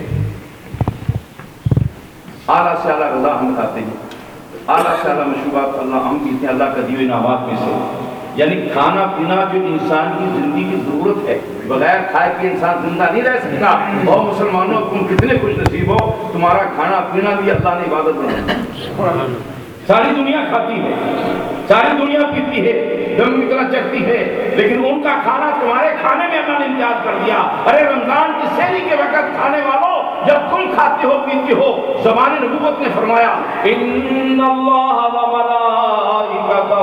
اعلیٰ سے اعلیٰ غذا ہم کھاتے ہیں, اعلیٰ سے اعلیٰ مشروبات اللہ ہم پیتے ہیں اللہ کا دیے انعامات میں سے. یعنی کھانا پینا جو انسان کی زندگی کی ضرورت ہے, بغیر کھائے کے انسان زندہ نہیں رہ سکتا. اور مسلمانوں تم کتنے خوش نصیب ہو, تمہارا کھانا پینا بھی اللہ نے عبادت بنایا. ساری دنیا کھاتی ہے, ساری دنیا پیتی ہے, دم کی طرح چکتی ہے, لیکن ان کا کھانا تمہارے کھانے میں اللہ نے امتیاز کر دیا. ارے رمضان کی سحری کے وقت کھانے والوں جب تم کھاتے ہو پیتے ہو, زبان نبوت نے فرمایا ان اللہ و ملائکتہ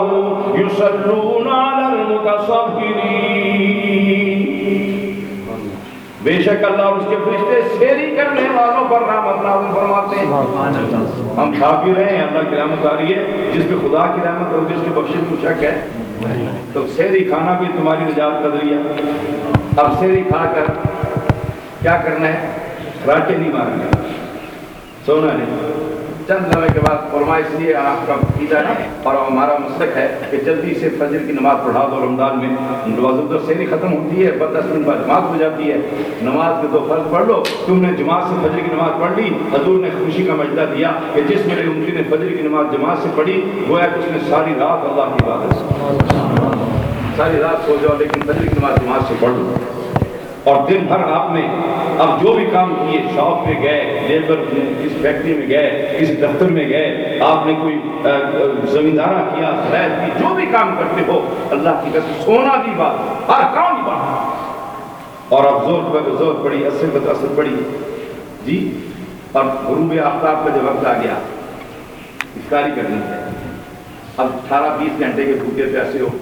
یصلون علی المتصہرین, بے شک اللہ اور اس کے فرشتے سیری کرنے والوں پر رحمت نازل فرماتے ہیں۔ ہم کھا پی رہے ہیں، اللہ کی رحمت آ رہی ہے، جس پہ خدا کی رحمت اور جس کی بخشش کو شک ہے تو سیری کھانا بھی تمہاری نجات کا ذریعہ۔ اب سیری کھا کر کیا کرنا ہے؟ راٹے نہیں مارنے، سونا نہیں۔ چند لمحے کے بعد فرما اس لیے آپ کا عقیدہ ہے اور ہمارا مسلک ہے کہ جلدی سے فجر کی نماز پڑھا دو۔ رمضان میں نماز سحری ختم ہوتی ہے، بس دس منٹ بعد جماعت ہو جاتی ہے، نماز کے دو فرض پڑھ لو۔ تم نے جماعت سے فجر کی نماز پڑھ لی، حضور نے خوشی کا مجدہ دیا کہ جس میرے امتی نے فجر کی نماز جماعت سے پڑھی گویا کہ اس نے ساری رات اللہ کی عبادت، ساری رات سو جاؤ لیکن فجر کی نماز جماعت سے پڑھ لو۔ اور دن بھر آپ نے اب جو بھی کام کیے، شاپ پہ گئے، لیبر کس فیکٹری میں گئے، کسی دفتر میں گئے، آپ نے کوئی زمیندارہ کیا، خیر کی، جو بھی کام کرتے ہو اللہ کی قسم سونا دی بات، ہر کام کی بات۔ اور اب زور پر زور پڑی، اثر پر اثر پڑی جی، اور غروب آفتاب کا جو وقت آ گیا افطاری کرنی ہے۔ اب اٹھارہ بیس گھنٹے کے بھوکے پیاسے ہو،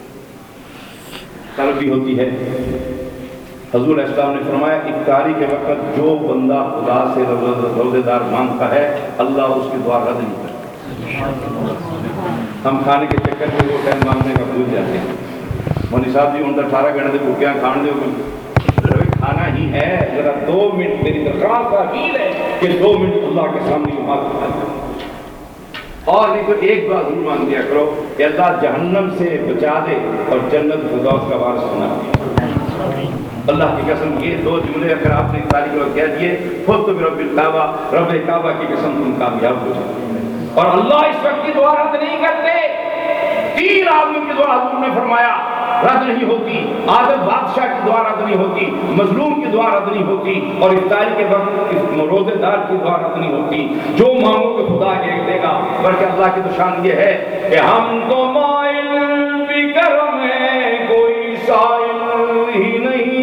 طلب بھی ہوتی ہے۔ حضور علیہ السلام نے فرمایا افطاری کے وقت جو بندہ خدا سے روزے دار مانگتا ہے اللہ اس کی دعا رد نہیں کرتا۔ ہم کھانے کے چکر میں وہ ٹائم مانگنے کا بھول جاتے ہیں۔ مولوی صاحب جی ان کا اٹھارہ گھنٹے سے بھوکیاں کھان دے، کھانا ہی ہے، ذرا دو منٹ میری درخواست اپیل ہے کہ دو منٹ اللہ کے سامنے بات کریں۔ اور نہیں تو ایک بات ضرور مانگ دیا کرو کہ اللہ جہنم سے بچا دے اور جنت فردوس کا وارث بنا دے۔ اللہ کی قسم یہ دو جملے اگر آپ نے تاریخ کو کہہ دیے خود تو رب الکعبہ، رب کعبہ کی قسم تم کامیاب ہو جائے۔ اور اللہ اس وقت کی دعا رد نہیں کرتے۔ تین آدمی کی دعا حضور نے فرمایا رد نہیں ہوتی، عادل بادشاہ کی دعا رد نہیں ہوتی، مظلوم کی دعا رد نہیں ہوتی، اور افطاری کے وقت روزے دار کی دعا رد نہیں ہوتی۔ جو مانگو کہ خدا ایک دے گا، بلکہ اللہ کی تو شان یہ ہے کہ ہم تو مائل بھی کرم ہے کوئی سائل ہی نہیں،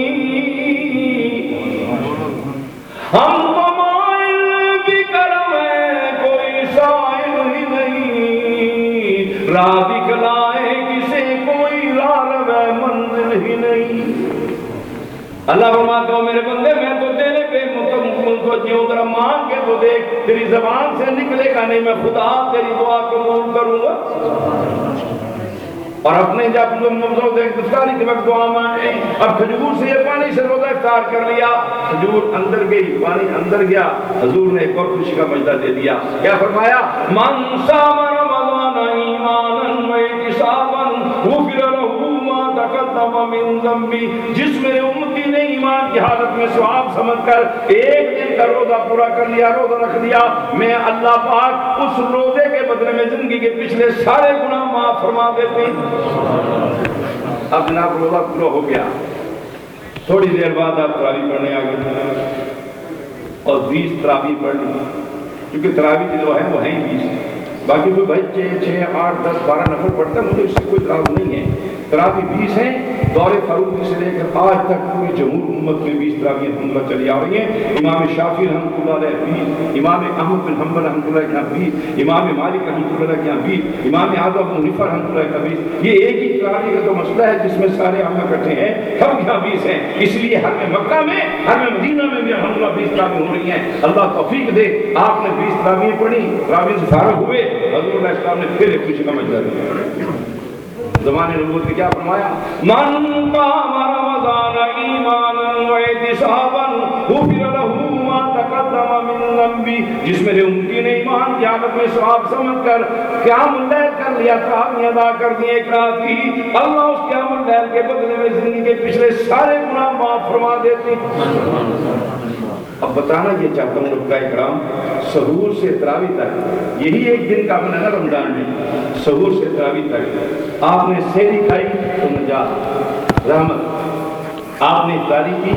ہم تو مائل بھی کرم ہے کوئی سائل ہی نہیں، راہ دکھلائے کسے کوئی راہ منزل ہی نہیں۔ اللہ فرماتا ہوں میرے بندے میں تو دینے پہ متوجہ ہوں، ذرا مانگ کے تو دیکھ، تیری زبان سے نکلے گا نہیں میں خدا تیری دعا قبول کروں گا۔ اور اپنے جب تم روزے افطاری کے وقت دعا مانگے، اب کھجور سے یہ پانی سے روزہ افطار کر لیا، کھجور اندر گئی، پانی اندر گیا، حضور نے ایک اور خوشی کا مجدہ دے دیا۔ کیا فرمایا؟ من صام رمضان ایمانا واحتسابا غفر له ما تقدم من ذنبه، جس میرے امتی نے ایمان کی حالت میں ثواب سمجھ کر ایک دن کا روزہ پورا کر لیا، روزہ رکھ لیا، میں اللہ پاک اس روزے کے بدلے میں زندگی کے پچھلے سارے گناہ معاف فرما دیتے ہیں۔ اب جناب روزہ پورا ہو گیا، تھوڑی دیر بعد آپ تراویح پڑھنے آ گئے اور بیس تراویح پڑھ لی، کیونکہ تراویح جو ہے وہ ہیں بیس، باقی کوئی بھائی چھ چھ آٹھ دس بارہ نفر پڑھتا ہے، مجھے اس سے کوئی اعتراض نہیں ہے۔ تراویح بیس ہیں، دور فاروقی سے لے کر آج تک پوری جمہور امت میں بیس تراویح الحمدللہ چلی آ رہی ہیں۔ امام شافعی رحمۃ اللہ علیہ بیس، امام احمد بن حنبل رحمۃ اللہ کے یہاں بیس، امام مالک رحمۃ اللہ کے یہاں بیس، امام اعظم ابو حنیفہ رحمۃ اللہ کا بیس۔ یہ ایک ہی تراویح کا تو مسئلہ ہے جس میں سارے عامہ اکٹھے ہیں، ہم یہاں بیس ہیں، اس لیے ہر میں مکہ میں ہر میں مدینہ میں بھی الحمدللہ بیس تراویح ہو رہی ہیں۔ اللہ توفیق دے، آپ نے بیس تراویح پڑھی، تراویح سے فارغ ہوئے، حضور علیہ السلام نے پھر ایک خوشی کا مجدہ دیا۔ زمانے نبوت میں کیا فرمایا؟ من قام رمضان ایمانا واحتسابا غفر له ما تقدم من ذنبه، جس میرے امتی نے ایمان کی حالت میں ثواب سمجھ کر قیام اللیل کر لیا، تراویح ادا کر دی ایک رات کی، اللہ اس قیام اللیل کے بدلے میں زندگی کے پچھلے سارے گناہ معاف فرما دیتے۔ اب بتانا یہ چاہتا ہوں رکعہ اکرام، سحور سے تراویح تک یہی ایک دن کا عمل ہے رمضان میں، سحور سے تراویح تک آپ نے سحری کھائی تو نجات رحمت، آپ نے افطاری کی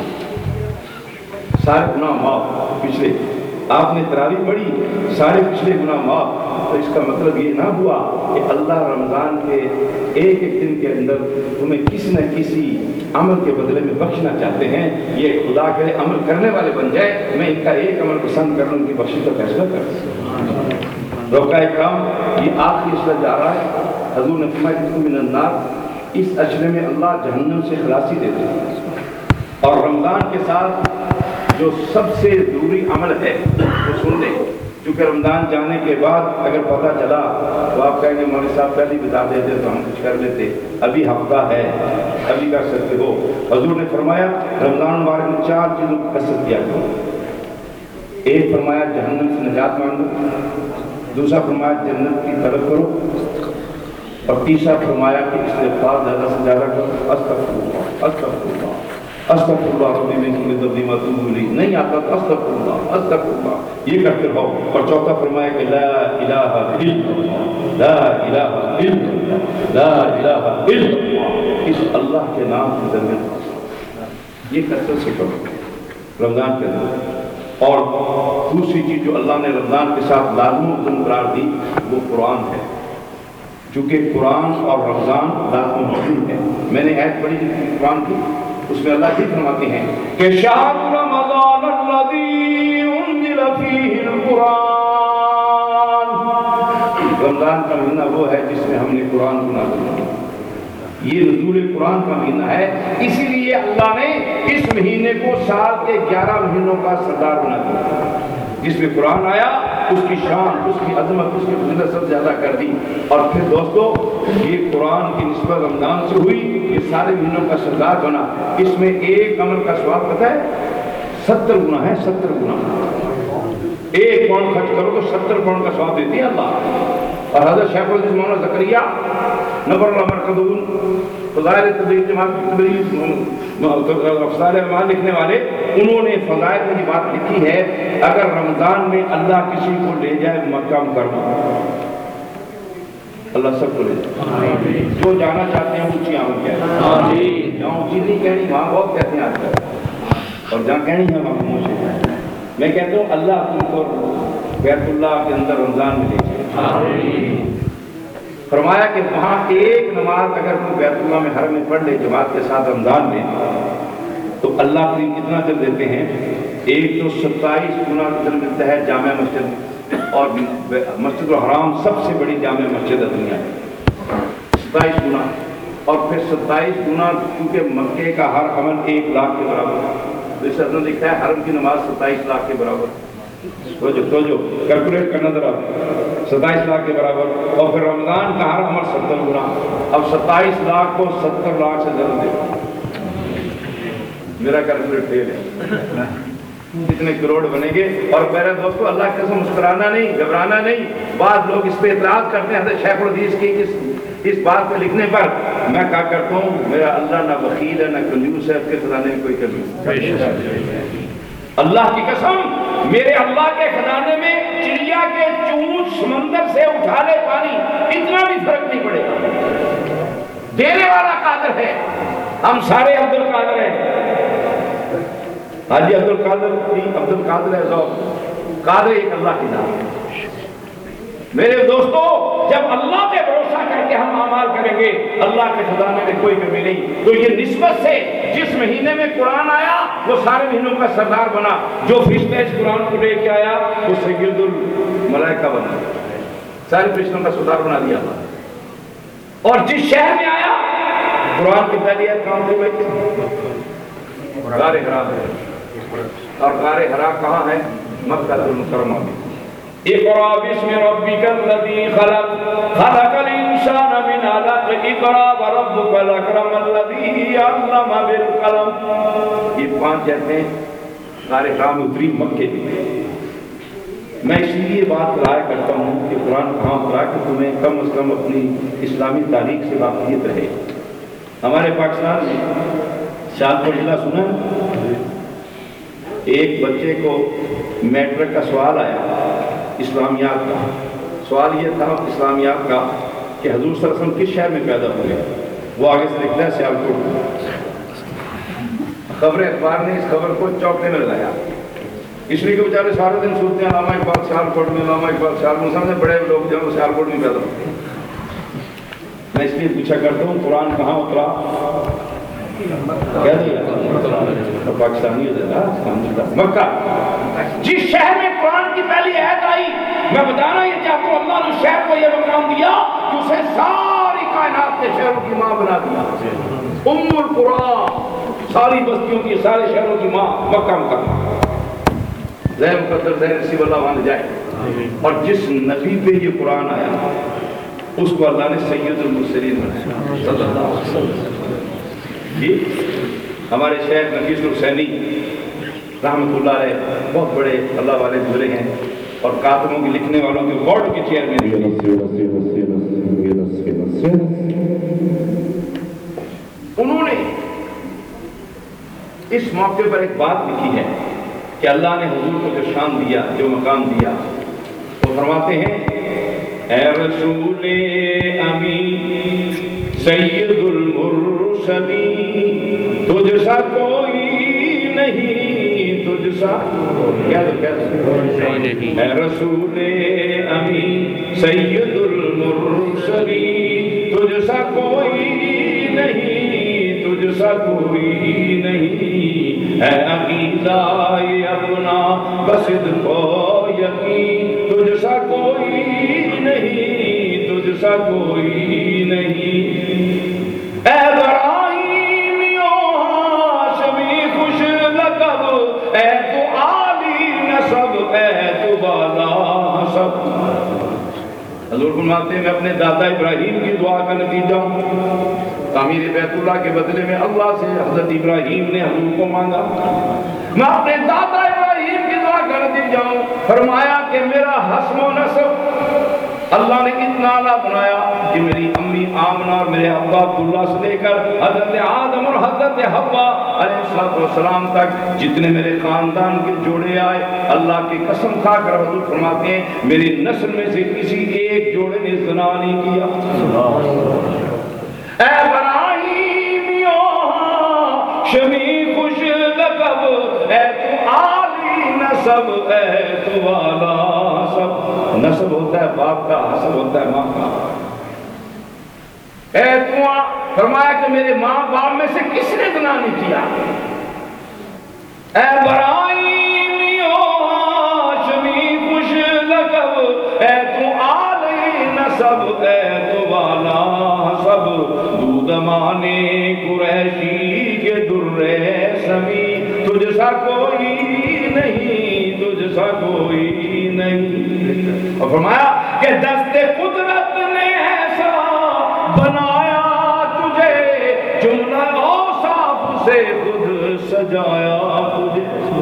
سارے گناہ معاف پچھلے، آپ نے تراویح پڑھی سارے پچھلے گناہ معاف۔ تو اس کا مطلب یہ نہ ہوا کہ اللہ رمضان کے ایک ایک دن کے اندر تمہیں کسی نہ کسی عمل کے بدلے میں بخشنا چاہتے ہیں، یہ خدا کے عمل کرنے والے بن جائے، میں ان کا ایک عمل پسند کر لوں، ان کی بخشش کا فیصلہ کر۔ رکعہ اکرام یہ آپ کی اصلاح جا رہا ہے، حضور نے فرمایا من النار، اس اشرے میں اللہ جہنم سے خلاصی دیتے ہیں۔ اور رمضان کے ساتھ جو سب سے ضروری عمل ہے وہ سن لیں، کیونکہ رمضان جانے کے بعد اگر پتہ چلا تو آپ کہیں گے مولوی صاحب پہلے ہی بتا دیتے تو ہم کچھ کر لیتے، ابھی ہفتہ ہے، ابھی کر سکتے ہو۔ حضور نے فرمایا رمضان مبارک میں چار چیزوں کی کثرت کیا کرو۔ ایک فرمایا جہنم سے نجات مانگو، دوسرا فرمایا جنت کی طلب کرو، اور تیسرا فرمایا کہ استغفار زیادہ سے زیادہ کرو۔ استغفر اللہ استغفر اللہ استغفر اللہ ربی من کل ذنب ما اتوب الیہ، نہیں آتا تو استغفر اللہ استغفر اللہ یہ کرتے رہو۔ اور چوتھا فرمایا کہ لا الہ الا اللہ لا الہ الا اللہ لا الہ الا اللہ، اس اللہ کے نام کی درمیان یہ کثرت سے کرو رمضان کے اندر۔ اور دوسری چیز جو اللہ نے رمضان کے ساتھ لازم و قرار دی وہ قرآن ہے، چونکہ قرآن اور رمضان لازم موجود ہے۔ میں نے آیت پڑھی تھی قرآن کی، اس میں اللہ یہ فرماتے ہیں کہ شہر رمضان الذی انزل فیہ القرآن، رمضان کا مہینہ وہ ہے جس میں ہم نے قرآن کو نازل کیا، یہ نزول قرآن کا مہینہ ہے۔ اسی لیے اللہ نے اس مہینے کو سال کے گیارہ مہینوں کا سردار بنا دیا، جس میں قرآن آیا اس کی شان، اس کی عظمت، اس کی فضیلت سب زیادہ کر دی۔ اور پھر دوستو یہ قرآن کی نسبت رمضان سے ہوئی، یہ سارے مہینوں کا سردار بنا۔ اس میں ایک عمل کا ثواب پتہ ہے ستر گنا ہے، ستر گنا۔ ایک پاؤنڈ خرچ کرو تو ستر پاؤنڈ کا ثواب دیتی ہے اللہ۔ اور حضرت شیخ الحدیث مولانا زکریا نبر اللہ مرکزون فضائل تبلیغ جماعت کی تبلیغ افضال اعمال لکھنے والے، انہوں نے فضائل میں یہ بات لکھی ہے اگر رمضان میں اللہ کسی کو لے جائے مکہ مکرمہ، اللہ سب کو لے جائے، جو جانا چاہتے ہیں اونچی آمد کیا ہے، جہاں اونچی نہیں کہنی وہاں بہت کہتے ہیں آج کل، اور جہاں کہنی ہے وہاں خاموش ہے۔ میں کہتا ہوں اللہ تم کو بیت اللہ کے اندر رمضان میں لے جائے۔ فرمایا کہ وہاں ایک نماز اگر کوئی بیت اللہ میں حرم میں پڑھ لے جماعت کے ساتھ رمضان میں، تو اللہ کریم کتنا اجر دیتے ہیں؟ ایک تو ستائیس گنا اجر ملتا ہے جامع مسجد، اور مسجد الحرام سب سے بڑی جامع مسجد ہے دنیا میں، ستائیس گنا، اور پھر ستائیس گنا کیونکہ مکے کا ہر عمل ایک لاکھ کے برابر ہے، جیسے حضرت نے لکھا ہے حرم کی نماز ستائیس لاکھ کے برابر، تو جو تو جو کیلکولیٹ کرنا ذرا ستائیس لاکھ کے برابر، اور پھر رمضان کا ہر عمل ستر گنا، اب ستائیس لاکھ کو ستر لاکھ سے زیادہ دے، میرا کیلکولیٹ فیل ہے، کتنے کروڑ بنے گے۔ اور میرے دوستو اللہ کے قسم مسکرانا نہیں، گھبرانا نہیں۔ بعض لوگ اس پہ اعتراض کرتے ہیں حضرت شیخ الحدیث کی اس اس بات پہ لکھنے پر، میں کہا کرتا ہوں میرا اللہ نہ بخیل ہے نہ کنجوس ہے، اس کے خزانے میں کوئی کمی نہیں۔ اللہ کی قسم میرے اللہ کے خزانے میں چڑیا کے چونچ سمندر سے اٹھا لے پانی، اتنا بھی فرق نہیں پڑے گا، دینے والا قادر ہے۔ ہم سارے عبد القادر ہیں، حاجی عبد القادر عبد القادر ہے، ذوق قادر ایک اللہ کی ذات ہے۔ میرے دوستو جب اللہ پہ بھروسہ کر کے ہم اعمال کریں گے اللہ کے خزانے میں کوئی کمی نہیں۔ تو یہ نسبت سے جس مہینے میں قرآن آیا وہ سارے مہینوں کا سردار بنا، جو فرشتہ اس قرآن کو لے کے آیا وہ سید الملائکہ بنا، سارے فرشتوں کا سردار بنا دیا اللہ۔ اور جس شہر میں آیا قرآن کی پہلی آیت کہاں تھی بھائی؟ غار حرا ہے، اور غار حرا کہاں ہے؟ مکہ المکرمہ میں۔ اقرأ باسم ربك الذي خلق خلق الإنسان من علق اقرأ وربك الأكرم الذي علم بالقلم۔ یہ پانچ کہتے ہیں غار حرا میں اتری مکے میں۔ میں اسی لیے بات رائے کرتا ہوں کہ قرآن کہاں اترا کہ تمہیں کم از کم اپنی اسلامی تاریخ سے واقفیت رہے۔ ہمارے پاکستان میں سیالکوٹ ضلع سنا ہے، ایک بچے کو میٹرک کا سوال آیا اسلامیات کا۔ سوال یہ تھا اسلامیات کا کہ حضور صلی اللہ علیہ وسلم کس شہر میں پیدا ہوئے؟ وہ آگے سے لکھتا ہے سیالکوٹ۔ خبر اخبار نے اس خبر کو چوکنے میں لگایا، اس لیے کہ بیچارے سارے دن سنتے ہیں علامہ اقبال سیالکوٹ میں، علامہ اقبال سیالکوٹ میں، سب سے بڑے لوگ جو سیالکوٹ میں پیدا ہوتے ہیں۔ میں اس لیے پوچھا کرتا ہوں قرآن کہاں اترا؟ کیا دیا؟ پاکستانی مکہ، جس شہر میں قرآن کی پہلی آیت آئی۔ میں بتانا یہ چاہتا ہوں اللہ نے شہر کو یہ مقام دیا کہ اسے ساری کائنات کے شہروں کی ماں بنا دیا، ام القرآن، ساری بستیوں کی سارے شہروں کی ماں مکہ مکرمہ زین مقدر زین نصیب اللہ مان جائے. اور جس نبی پہ یہ قرآن آیا اس کو اللہ نے سید المرسلین بنایا صلی اللہ علیہ وسلم. یہ ہمارے شیخ نفیس الحسینی رحمۃ اللہ علیہ بہت بڑے اللہ والے گزرے ہیں اور کاتبوں کی لکھنے والوں کے بورڈ کے چیئرمین ہیں. انہوں نے اس موقع پر ایک بات لکھی ہے کہ اللہ نے حضور کو جو شان دیا, جو مقام دیا, وہ فرماتے ہیں اے رسول امین سید المرسلین تجھ سا کوئی نہیں, تجھ سا کیا اے رسول امین سید المرسلین تجھ سا کوئی نہیں, تجھ سا کوئی نہیں, اے عقیدہ اپنا بصدق و یقین تجھ سا کوئی نہیں, تجھ سا کوئی نہیں, اے ابراہیمیو ہاشمی خوش لقب, اے تو عالی نسب, اے تو بالا حسب. حضور فرماتے ہیں میں اپنے دادا ابراہیم کی دعا کا نتیجہ ہوں. تعمیر بیت اللہ کے بدلے میں اللہ سے حضرت ابراہیم نے حضور کو مانگا. میں اپنے دادا ابراہیم کی دعا کا نتیجہ ہوں. فرمایا کہ میرا حسب و نسب اللہ نے اتنا اعلیٰ بنایا کہ میری امی آمنہ اور میرے ابا عبداللہ سے لے کر حضرت آدم اور حضرت حوا علیہ السلام تک جتنے میرے خاندان کے جوڑے آئے, اللہ کی قسم کھا کر حضور فرماتے ہیں میری نسل میں سے کسی ایک جوڑے نے زنا نہیں کیا. اے ابراہیمیو شمی خوش لقب, اے تو عالی نسب, اے تو والا سب. نسب ہوتا ہے باپ کا, حسب ہوتا ہے ماں کا. اے تو فرمایا کہ میرے ماں باپ میں سے کس نے زنا نہیں کیا. اے ابراہیمیو شمی خوش لقب, اے تو عالی نسب, اے تو والا سب. دودمانے قریشی کے در سمی تجھ سا کوئی نہیں, تجھ سا کوئی نہیں. اور فرمایا کہ دست قدرت نے ایسا بنایا تجھے, جملہ اوصاف سے خود سجایا تجھے.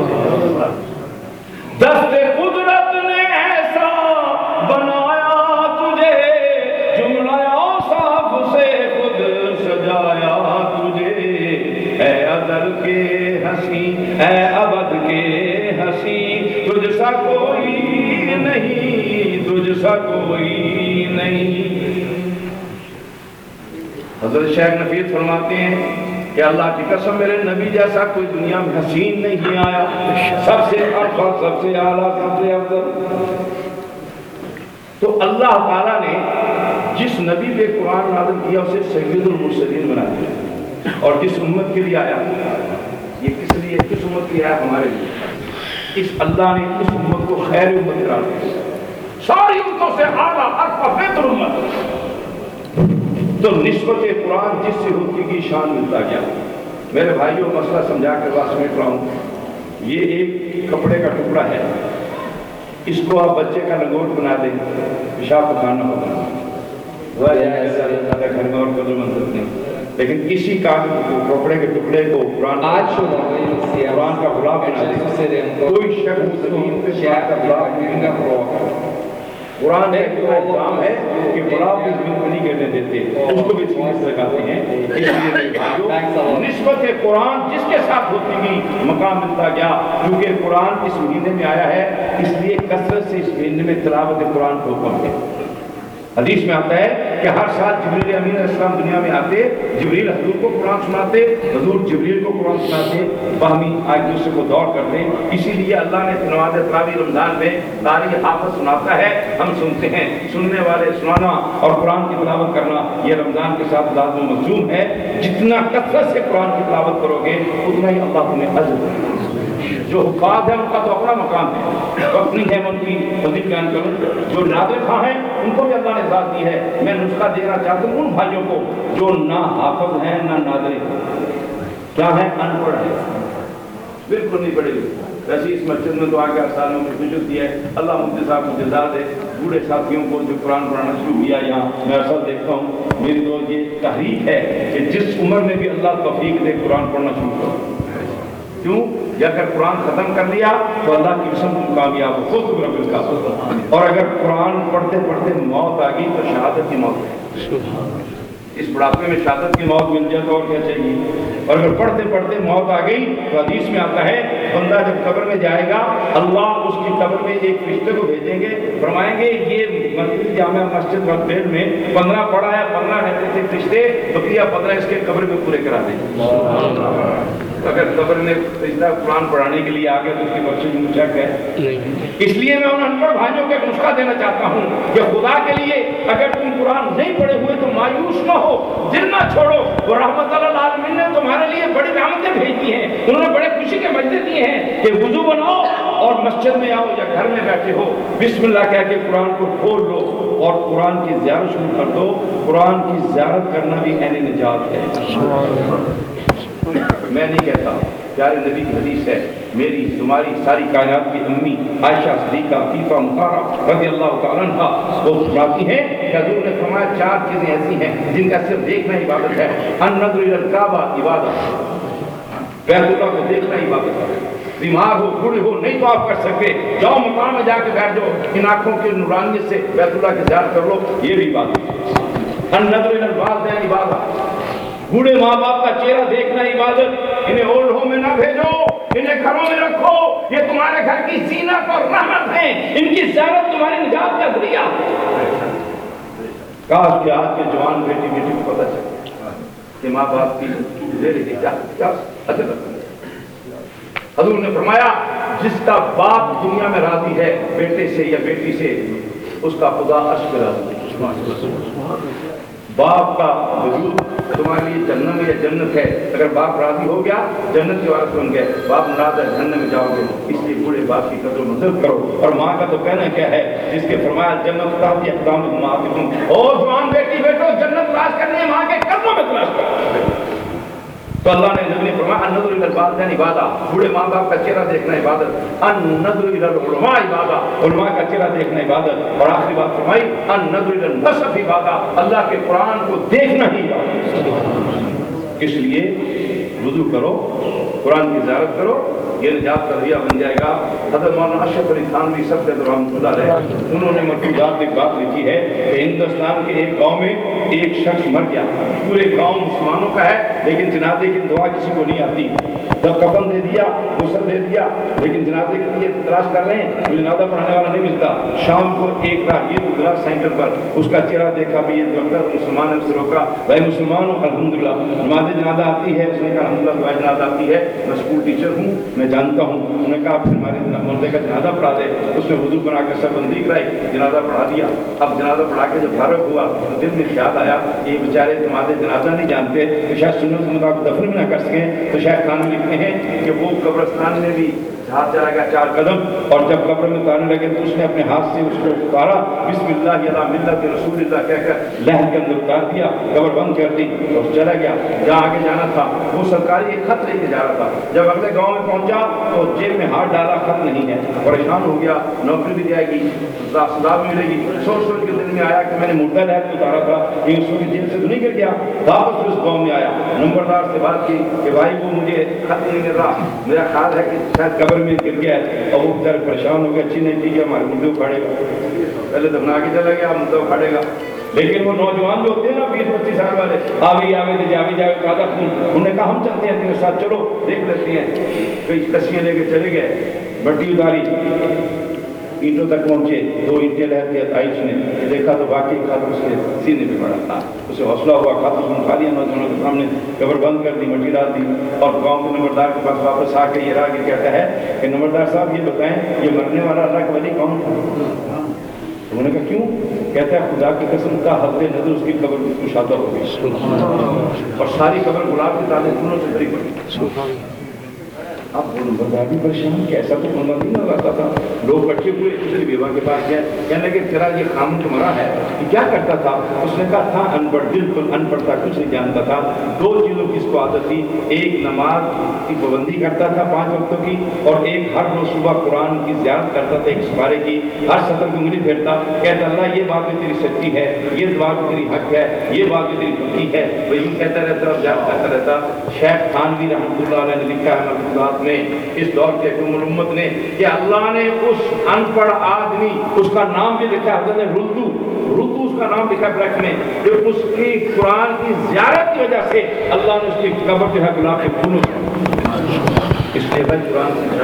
دست قدرت نے ایسا بنایا تجھے, جملہ اوصاف سے خود سجایا تجھے. اے ازل کے ہنسی, اے ابد کے ہنسی, تجھ سا کوئی نہیں, تجھ سا کوئی نہیں. حضرت شیخ نفیس فرماتے ہیں کہ اللہ کی قسم میرے نبی جیسا کوئی دنیا میں حسین نہیں آیا, سب سے افضل, سب سے اعلیٰ, سب سے افضل. تو اللہ تعالیٰ نے جس نبی پہ قرآن نازل کیا اسے سید المرسلین بنا دیا. اور جس امت کے لیے آیا, یہ کس لیے, کس امت کے لیے آیا, ہمارے لیے. اس اللہ نے اس امت کو خیر امت قرار دیا, ساری امتوں سے اعلیٰ ارفع بہتر امت. تو نسبت قرآن جس سے ہوتی کی شان ملتا گیا. میرے بھائیوں مسئلہ سمجھا کر بات سمیٹ رہا ہوں. یہ ایک کپڑے کا ٹکڑا ہے, اس کو آپ بچے کا لنگوٹ بنا دیں, پیشاب پکانا ہوگا, گھر میں اور قدر منظر نہیں. لیکن اسی کپڑے کے ٹکڑے کو قرآن قرآن کا غلام بنا دیں. کوئی شخص زمین پہ شاید کا غلام نہیں کا قرآن ایک الزام ہے کہ غلام بھی زمین کو نہیں گرنے دیتے, اس کو بھی چیز لگاتے ہیں. اس لیے نسبت قرآن جس کے ساتھ ہوتی گئی مقام ملتا گیا, کیونکہ قرآن اس مہینے میں آیا ہے, اس لیے کثرت سے اس مہینے میں تلاوت قرآن کو حکم ہے. حدیث میں آتا ہے کہ ہر سال جبریل امین علیہ السلام دنیا میں آتے, جبریل حضور کو قرآن سناتے, حضور جبریل کو قرآن سناتے, باہمی آج دوسرے کو دور کرتے. اسی لیے اللہ نے نماز تراویح رمضان میں قاری حافظ سناتا ہے, ہم سنتے ہیں. سننے والے سنانا اور قرآن کی تلاوت کرنا یہ رمضان کے ساتھ لازم و ملزوم ہے. جتنا کثرت سے قرآن کی تلاوت کرو گے اتنا ہی اللہ تمہیں اجر دے گا. جو حفاظ ہیں ان کا تو اپنا مقام ہے, وقت نہیں ہے ان کی مزید بیان کروں. جو نادر خواہ ہیں ان کو بھی اللہ نے ذات دی ہے. میں نسخہ دینا چاہتا ہوں ان بھائیوں کو جو نہ حافظ ہیں نہ نادر ہیں. کیا ہے؟ ان پڑھ ہے، بالکل نہیں پڑھے ہوئے۔ ویسے اس مسجد میں تو آ کے سالوں میں خوش ہوتی ہے، اللہ مفتی صاحب کو جزا دے، بوڑھے ساتھیوں کو جو قرآن پڑھانا شروع کیا یہاں میں اصل دیکھتا ہوں، میری تو یہ تحریک ہے کہ جس عمر میں بھی اللہ توفیق دے قرآن پڑھنا شروع کرو۔ کیوں؟ یا اگر قرآن ختم کر لیا تو اللہ کی قسم تم کامیاب ہو، خود رب العزت، اور اگر قرآن پڑھتے پڑھتے موت آ گئی تو شہادت کی موت ہے۔ اس بڑھاپے میں شہادت کی موت مل جائے تو اور کیا چاہیے؟ اور اگر پڑھتے پڑھتے موت آ گئی تو حدیث میں آتا ہے بندہ جب قبر میں جائے گا اللہ اس کی قبر میں ایک فرشتے کو بھیجیں گے، فرمائیں گے یہ مسجد جامع مسجد مدین میں پندرہ پڑھا ہے، پندرہ رہتے تھے فرشتے، بقیہ پندرہ اس کے قبر میں پورے کرا دیں گے۔ اگر قبر میں فرشتہ قرآن پڑھانے کے لیے آ گیا تو اس کی بخشش مشک ہے۔ اس لیے میں ان انپڑھ بھائیوں کو ایک نسخہ دینا چاہتا ہوں کہ خدا کے لیے اگر تم قرآن نہیں پڑھے ہوئے تو مایوس نہ ہو، دل نہ چھوڑو، وہ رحمت اللہ العالمین نے تمہارے لیے بڑی رحمتیں بھیجی ہیں، انہوں نے بڑے خوشی کے مجدے دیے ہیں کہ وضو بناؤ اور مسجد میں آؤ یا گھر میں بیٹھے ہو، بسم اللہ کہہ کے قرآن کو کھول لو اور قرآن کی زیارت شروع کر دو۔ قرآن کی زیارت کرنا بھی عین نجات ہے۔ میں نہیں کہتا، پیارے نبی کی حدیث ہے، میری تمہاری ساری کائنات کی امی عائشہ صدیقہ عفیفہ مطہرہ رضی اللہ تعالیٰ عنہ وہ فرماتی ہیں کہ حضور نے فرمایا چار چیزیں ایسی ہیں جن کا صرف دیکھنا عبادت ہے۔ النظر الی الکعبہ عبادت، بیت اللہ کو دیکھنا عبادت ہے۔ بیمار ہو، بوڑھے ہو، نہیں تو آپ کر سکتے، جاؤ مقام میں جا کے بیٹھ جاؤ، ان آنکھوں کی نورانیت سے بیت اللہ کی زیارت کر لو، یہ بھی عبادت ہے۔ النظر الی الوالدین عبادت، بوڑھے ماں باپ کا چہرہ دیکھنا عبادت، انہیں اولڈ ہوم میں نہ بھیجو، انہیں گھروں میں رکھو، یہ تمہارے گھر کی زینت اور رحمت ہیں، ان کی زیارت تمہاری نجات کا ذریعہ۔ کاش کہ آج کے جوان بیٹی بیٹی کو پتہ چلے کہ ماں باپ کی زیر اجازت کیا اثر رکھتے ہیں۔ حضور نے فرمایا جس کا باپ دنیا میں راضی ہے بیٹے سے یا بیٹی سے، اس کا خدا عرش پہ راضی ہے۔ باپ کا وجود تمہارے لیے جنم یا جنت ہے، اگر باپ راضی ہو گیا جنت کے وارث بن گئے، باپ ناراض ہے جہنم میں جاؤ گے، اس لیے بوڑھے باپ کی قدر و مدد کرو۔ اور ماں کا تو کہنا کیا ہے جس کے فرمایا جنت تحت اقدام امہاتکم، او جوان بیٹی بیٹو جنت تلاش کرنی ہے ماں کے قدموں میں تلاش کرو۔ تو اللہ نے نبی نے فرمایا النظر الی الوالدین عبادت، بوڑھے ماں باپ کا چہرہ دیکھنا عبادت۔ النظر الی العلماء عبادت، علماء کا چہرہ دیکھنا عبادت۔ اور آخری بات فرمائی النظر الی المصحف عبادت، اللہ کے قرآن کو دیکھنا ہی عبادت۔ اس لیے وضو کرو، قرآن کی زیارت کرو، یہ نجات کا ذریعہ بن جائے گا۔ حضرت مولانا اشرف علی تھانوی صاحب رحمۃ اللہ علیہ انہوں نے مکتوبات میں بات لکھی ہے کہ ہندوستان کے ایک گاؤں میں ایک شخص مر گیا، پورے گاؤں مسلمانوں کا ہے لیکن جنازے کی دعا کسی کو نہیں آتی، جب کفن دے دیا غسل دے دیا لیکن جنازے کے لیے تلاش کر رہے ہیں تو جنازہ پڑھانے والا نہیں ملتا۔ شام کو ایک راہگیر گزرا سینٹر پر، اس کا چہرہ دیکھا بھی یہ ڈاکٹر مسلمان نے اسے روکا، بھائی مسلمان ہوں الحمدللہ، نماز جنازہ آتی ہے؟ اس نے کہا الحمدللہ دعائے جنازہ آتی ہے، میں اسکول ٹیچر ہوں میں جانتا ہوں۔ انہوں نے کہا پھر ہمارے مردے کا جنازہ پڑھا دے، اس نے وضو بنا کے سر بندی کرائی، جنازہ پڑھا دیا۔ اب جنازہ پڑھا کے جب فارغ ہوا تو دل میں خیال آیا یہ بیچارے نماز جنازہ نہیں جانتے تو شاید سنت کے مطابق دفن بھی نہ کر سکیں، تو شیخ خان لکھتے ہیں کہ وہ قبرستان میں بھی ہاتھ چلا گیا چار قدم، اور جب قبر میں اتارنے لگے تو اس نے اپنے ہاتھ سے اس کو اتارا، بسم اللہ علی ملت رسول اللہ کہہ کر لہد کے اندر اتار دیا، قبر بند کر دی اور چلا گیا جہاں آگے جانا تھا۔ وہ سرکاری ایک خط لے کے جا رہا تھا، جب اگلے گاؤں میں پہنچا تو جیب میں ہاتھ ڈالا، خط نہیں ہے، پریشان ہو گیا، نوکری بھی جائے گی، سزا بھی ملے گی، سوچ سوچ کے دل میں آیا کہ میں نے مردہ لہد کو اتارا تھا یہ اس کی جیب سے تو نہیں گر گیا۔ واپس اس گاؤں میں آیا، نمبردار سے بات کی کہ بھائی وہ مجھے خط نہیں مل رہا، میرا خیال ہے کہ شاید قبر میں گر گیا ہے، اور وہ بچارے پریشان ہو گیا، اچھی نہیں کی ہمارے مردے اکھاڑے گا، پہلے دفنا کے چلا گیا مردہ اکھاڑے گا۔ لیکن وہ نوجوان جو ہوتے ہیں نا بیس پچیس سال والے، آوے آوے دے جاوے جاوے تازہ خون، انہوں نے کہا ہم چلتے ہیں تیرے ساتھ، چلو دیکھ لیتے ہیں۔ کئی کشیاں لے کے چلے گئے، مٹی اتاری، اینٹوں تک پہنچے، دو اینٹیں لہد کے ہتھائی اس نے دیکھا تو واقعی خط اس کے سینے پہ پڑا تھا، اسے حوصلہ ہوا، خط اس نے اٹھا لیا، نوجوانوں کے سامنے قبر بند کر دی، مٹی ڈال دی، اور گاؤں کے نمبردار کے پاس واپس آ کے یہ راہ کے کہتا ہے کہ نمبردار صاحب یہ بتائیں یہ مرنے والا اللہ کا ولی کون تھا؟ انہوں نے کہا کیوں؟ کہتا ہے خدا کی قسم کا حد نظر اس کی قبر کشادہ ہو گئی اور ساری قبر گلاب کے تازے پھولوں سے بھری پڑی۔ اب وہ بندہ بھی پریشان کہ ایسا تو بندہ نہیں نہ رہتا تھا. لوگ اکٹھے ہوئے دوسری بیوہ کے پاس گئے, کہنے لگے تیرا یہ خامن تو مرا ہے, یہ کیا کرتا تھا؟ اس نے کہا تھا ان پڑھ, بالکل ان پڑھ تھا, کچھ نہیں جانتا تھا. دو چیزوں کی اس کو عادت تھی, ایک نماز کی پابندی کرتا تھا پانچ وقتوں کی, اور ایک ہر روز صبح قرآن کی زیارت کرتا تھا, ایک سپارے کی, ہر سطر کو انگلی پھیرتا, کہتا اللہ یہ بات بھی تیری سچی ہے, یہ بات بھی تیری حق ہے, یہ بات بھی تیری پکی ہے. وہ یوں کہتا رہتا اور زیارت کرتا رہتا. شیخ تھانوی رحمۃ اللہ علیہ نے لکھا ہے مقبولات میں, اس دور کے حکم الامت نے, کہ اللہ نے اس ان پڑھ آدمی, اس کا نام بھی لکھا حضرت ردو, ردو اس کا نام لکھا برک میں, کہ اس کی قرآن کی زیارت کی وجہ سے اللہ نے اس کی قبر جو ہے گلاب کے پھولوں اس لیے بھائی قرآن کی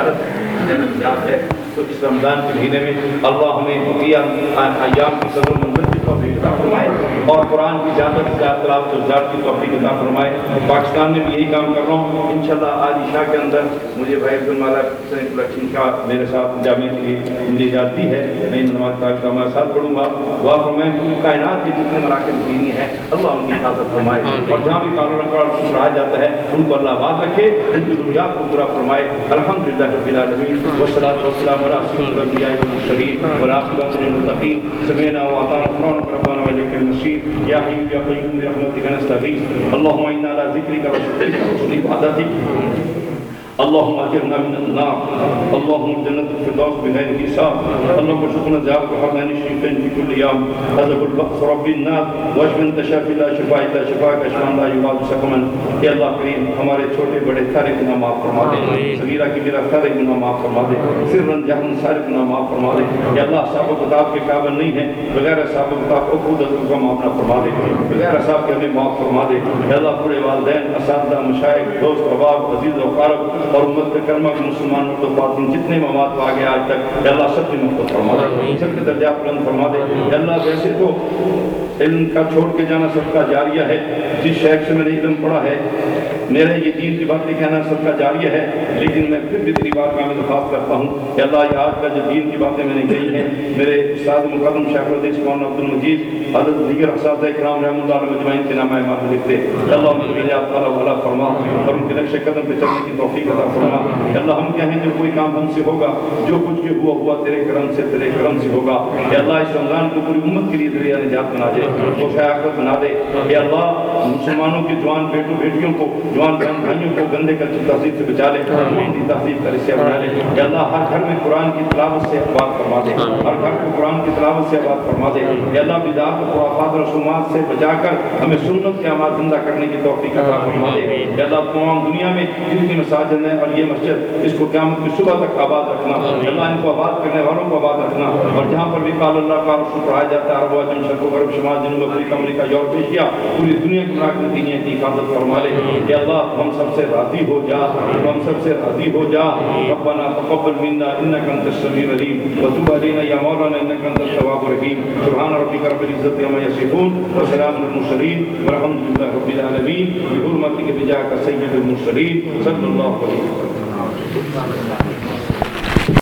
زیارت ہے. تو اس رمضان کے مہینے میں اللہ ہمیں بقیہ ایام کی قدر منزل کی توفیق عطا فرمائے, اور قرآن کی زیادت تلاوت و زیارت کی توفیق عطا فرمائے. پاکستان میں بھی یہی کام کر رہا ہوں انشاءاللہ. آج عشاء کے اندر مجھے بھائی عبد المالا الیکشن کا میرے ساتھ جامعے کے لیے مجھے اجازت ہے, میں نماز کا ہمارے ساتھ پڑھوں گا. دعا فرمائیں پوری کائنات کے جتنے مراکز دینی ہیں اللہ ان کی حفاظت فرمائے, اور جہاں بھی قانون کا پڑھایا جاتا ہے ان کو اللہ آباد رکھے, ان کی ضروریات کو پورا فرمائے. الحمدللہ رب العالمین والصلاۃ والسلام علی رسول الانبیاء والمرسلین والعاقبۃ للمتقین. سمعنا واطعنا غفرانک ربنا والیک المصیر. یا حی یا قیوم برحمتک نستغیث. اللهم انا علی ذکرک وشکرک وحسن عبادتک. اللهم اجرنا من النار, اللهم جنة الفردوس بغير حساب. اللهم ارزقنا زيارة الحرمين الشريفين في كل يوم. اذهب البأس رب الناس واشف انت شافي لا شفاء الا شفاءك اشفاء لا يغادر سقما. اے اللہ کریم ہمارے چھوٹے بڑے سارے گناہ معاف فرما دے, صغیرہ کبیرہ سارے گناہ معاف فرما دے, سرا جہرا سارے گناہ معاف فرما دے. اے اللہ صاحب و کتاب کے قابل نہیں ہے, بغیر صاحب و کتاب کو خود کا معاملہ فرما دے, بغیر صاحب کے ہمیں معاف فرما دے. اے اللہ پورے والدین, اساتذہ, مشائخ, دوست, احباب, عزیز و اقارب اور امت کرما کے مسلمان مرد و خواتین جتنے مواد پا گئے آج تک, اللہ سب کی مغفرت فرما دے, سب کے درجات بلند فرما دے. اللہ ویسے تو علم کا چھوڑ کے جانا صدقہ جاریہ ہے. جس شیخ سے میں نے علم پڑھا ہے, میرے یہ دین کی باتیں کہنا صدقہ جاریہ ہے, لیکن میں پھر بھی تیری بات کا میں درخواست کرتا ہوں کہ اللہ یہ آج کا جو دین کی باتیں میں نے کہی ہیں, میرے استاد مقدم شیخ الحدیث مولانا عبد المجید, حضرت دیگر اساتذہ کرام رحمۃ اللہ علیہ مجمعین کے نام اعمال لکھتے, اللہ ان کو ہدایت تعالیٰ والا فرما, اور ان کے نقش قدم پہ چلنے کی توفیق عطا فرما. اللہ ہم کہیں جو کوئی کام ہم سے ہوگا, جو کچھ بھی ہوا ہوا تیرے کرم سے, تیرے کرم سے ہوگا. اے اللہ اس رمضان کو پوری امت کے لیے ذریعہ نجات بنا دے, وہ خیرات بنا دے. اے اللہ مسلمانوں کے جوان بیٹوں بیٹیوں کو, جوان بہن بھائیوں کو گندے کا تہذیب سے بچا لے, ہندی تہذیب کا رسیا بنا لے. اے اللہ ہر گھر میں قرآن کی تلاوت سے آباد فرما دے, ہر گھر کو قرآن کی تلاوت سے آباد فرما دے. اے اللہ بدعات و خرافات و رسومات سے بچا کر ہمیں سنت کے اعمال زندہ کرنے کی توفیق عطا فرما دے. اے اللہ تمام دنیا میں جتنی مساجد ہیں اور یہ مسجد, اس کو قیامت کی صبح تک آباد رکھنا. اللہ ان کو آباد کرنے والوں کو آباد رکھنا, اور جہاں پر بھی قال اللہ کا رسول پڑھایا جاتا ہے, عرب و عجم, شرق و غرب, شمال جنوب, افریقہ, امریکہ, یورپ, ایشیا, پوری دنیا کی مراکز دینی کی حفاظت فرما لے. کہ اللہ ہم سب سے راضی ہو جا, ہم سب سے راضی ہو جا. ربنا تقبل منا انک انت السمیع العلیم وتب علینا یا مولانا انک انت التواب الرحیم. سبحان ربک رب العزت عما یصفون وسلام علی المرسلین والحمد للہ رب العالمین بحرمتک بجاہ سید المرسلین صلی اللہ علیہ وسلم.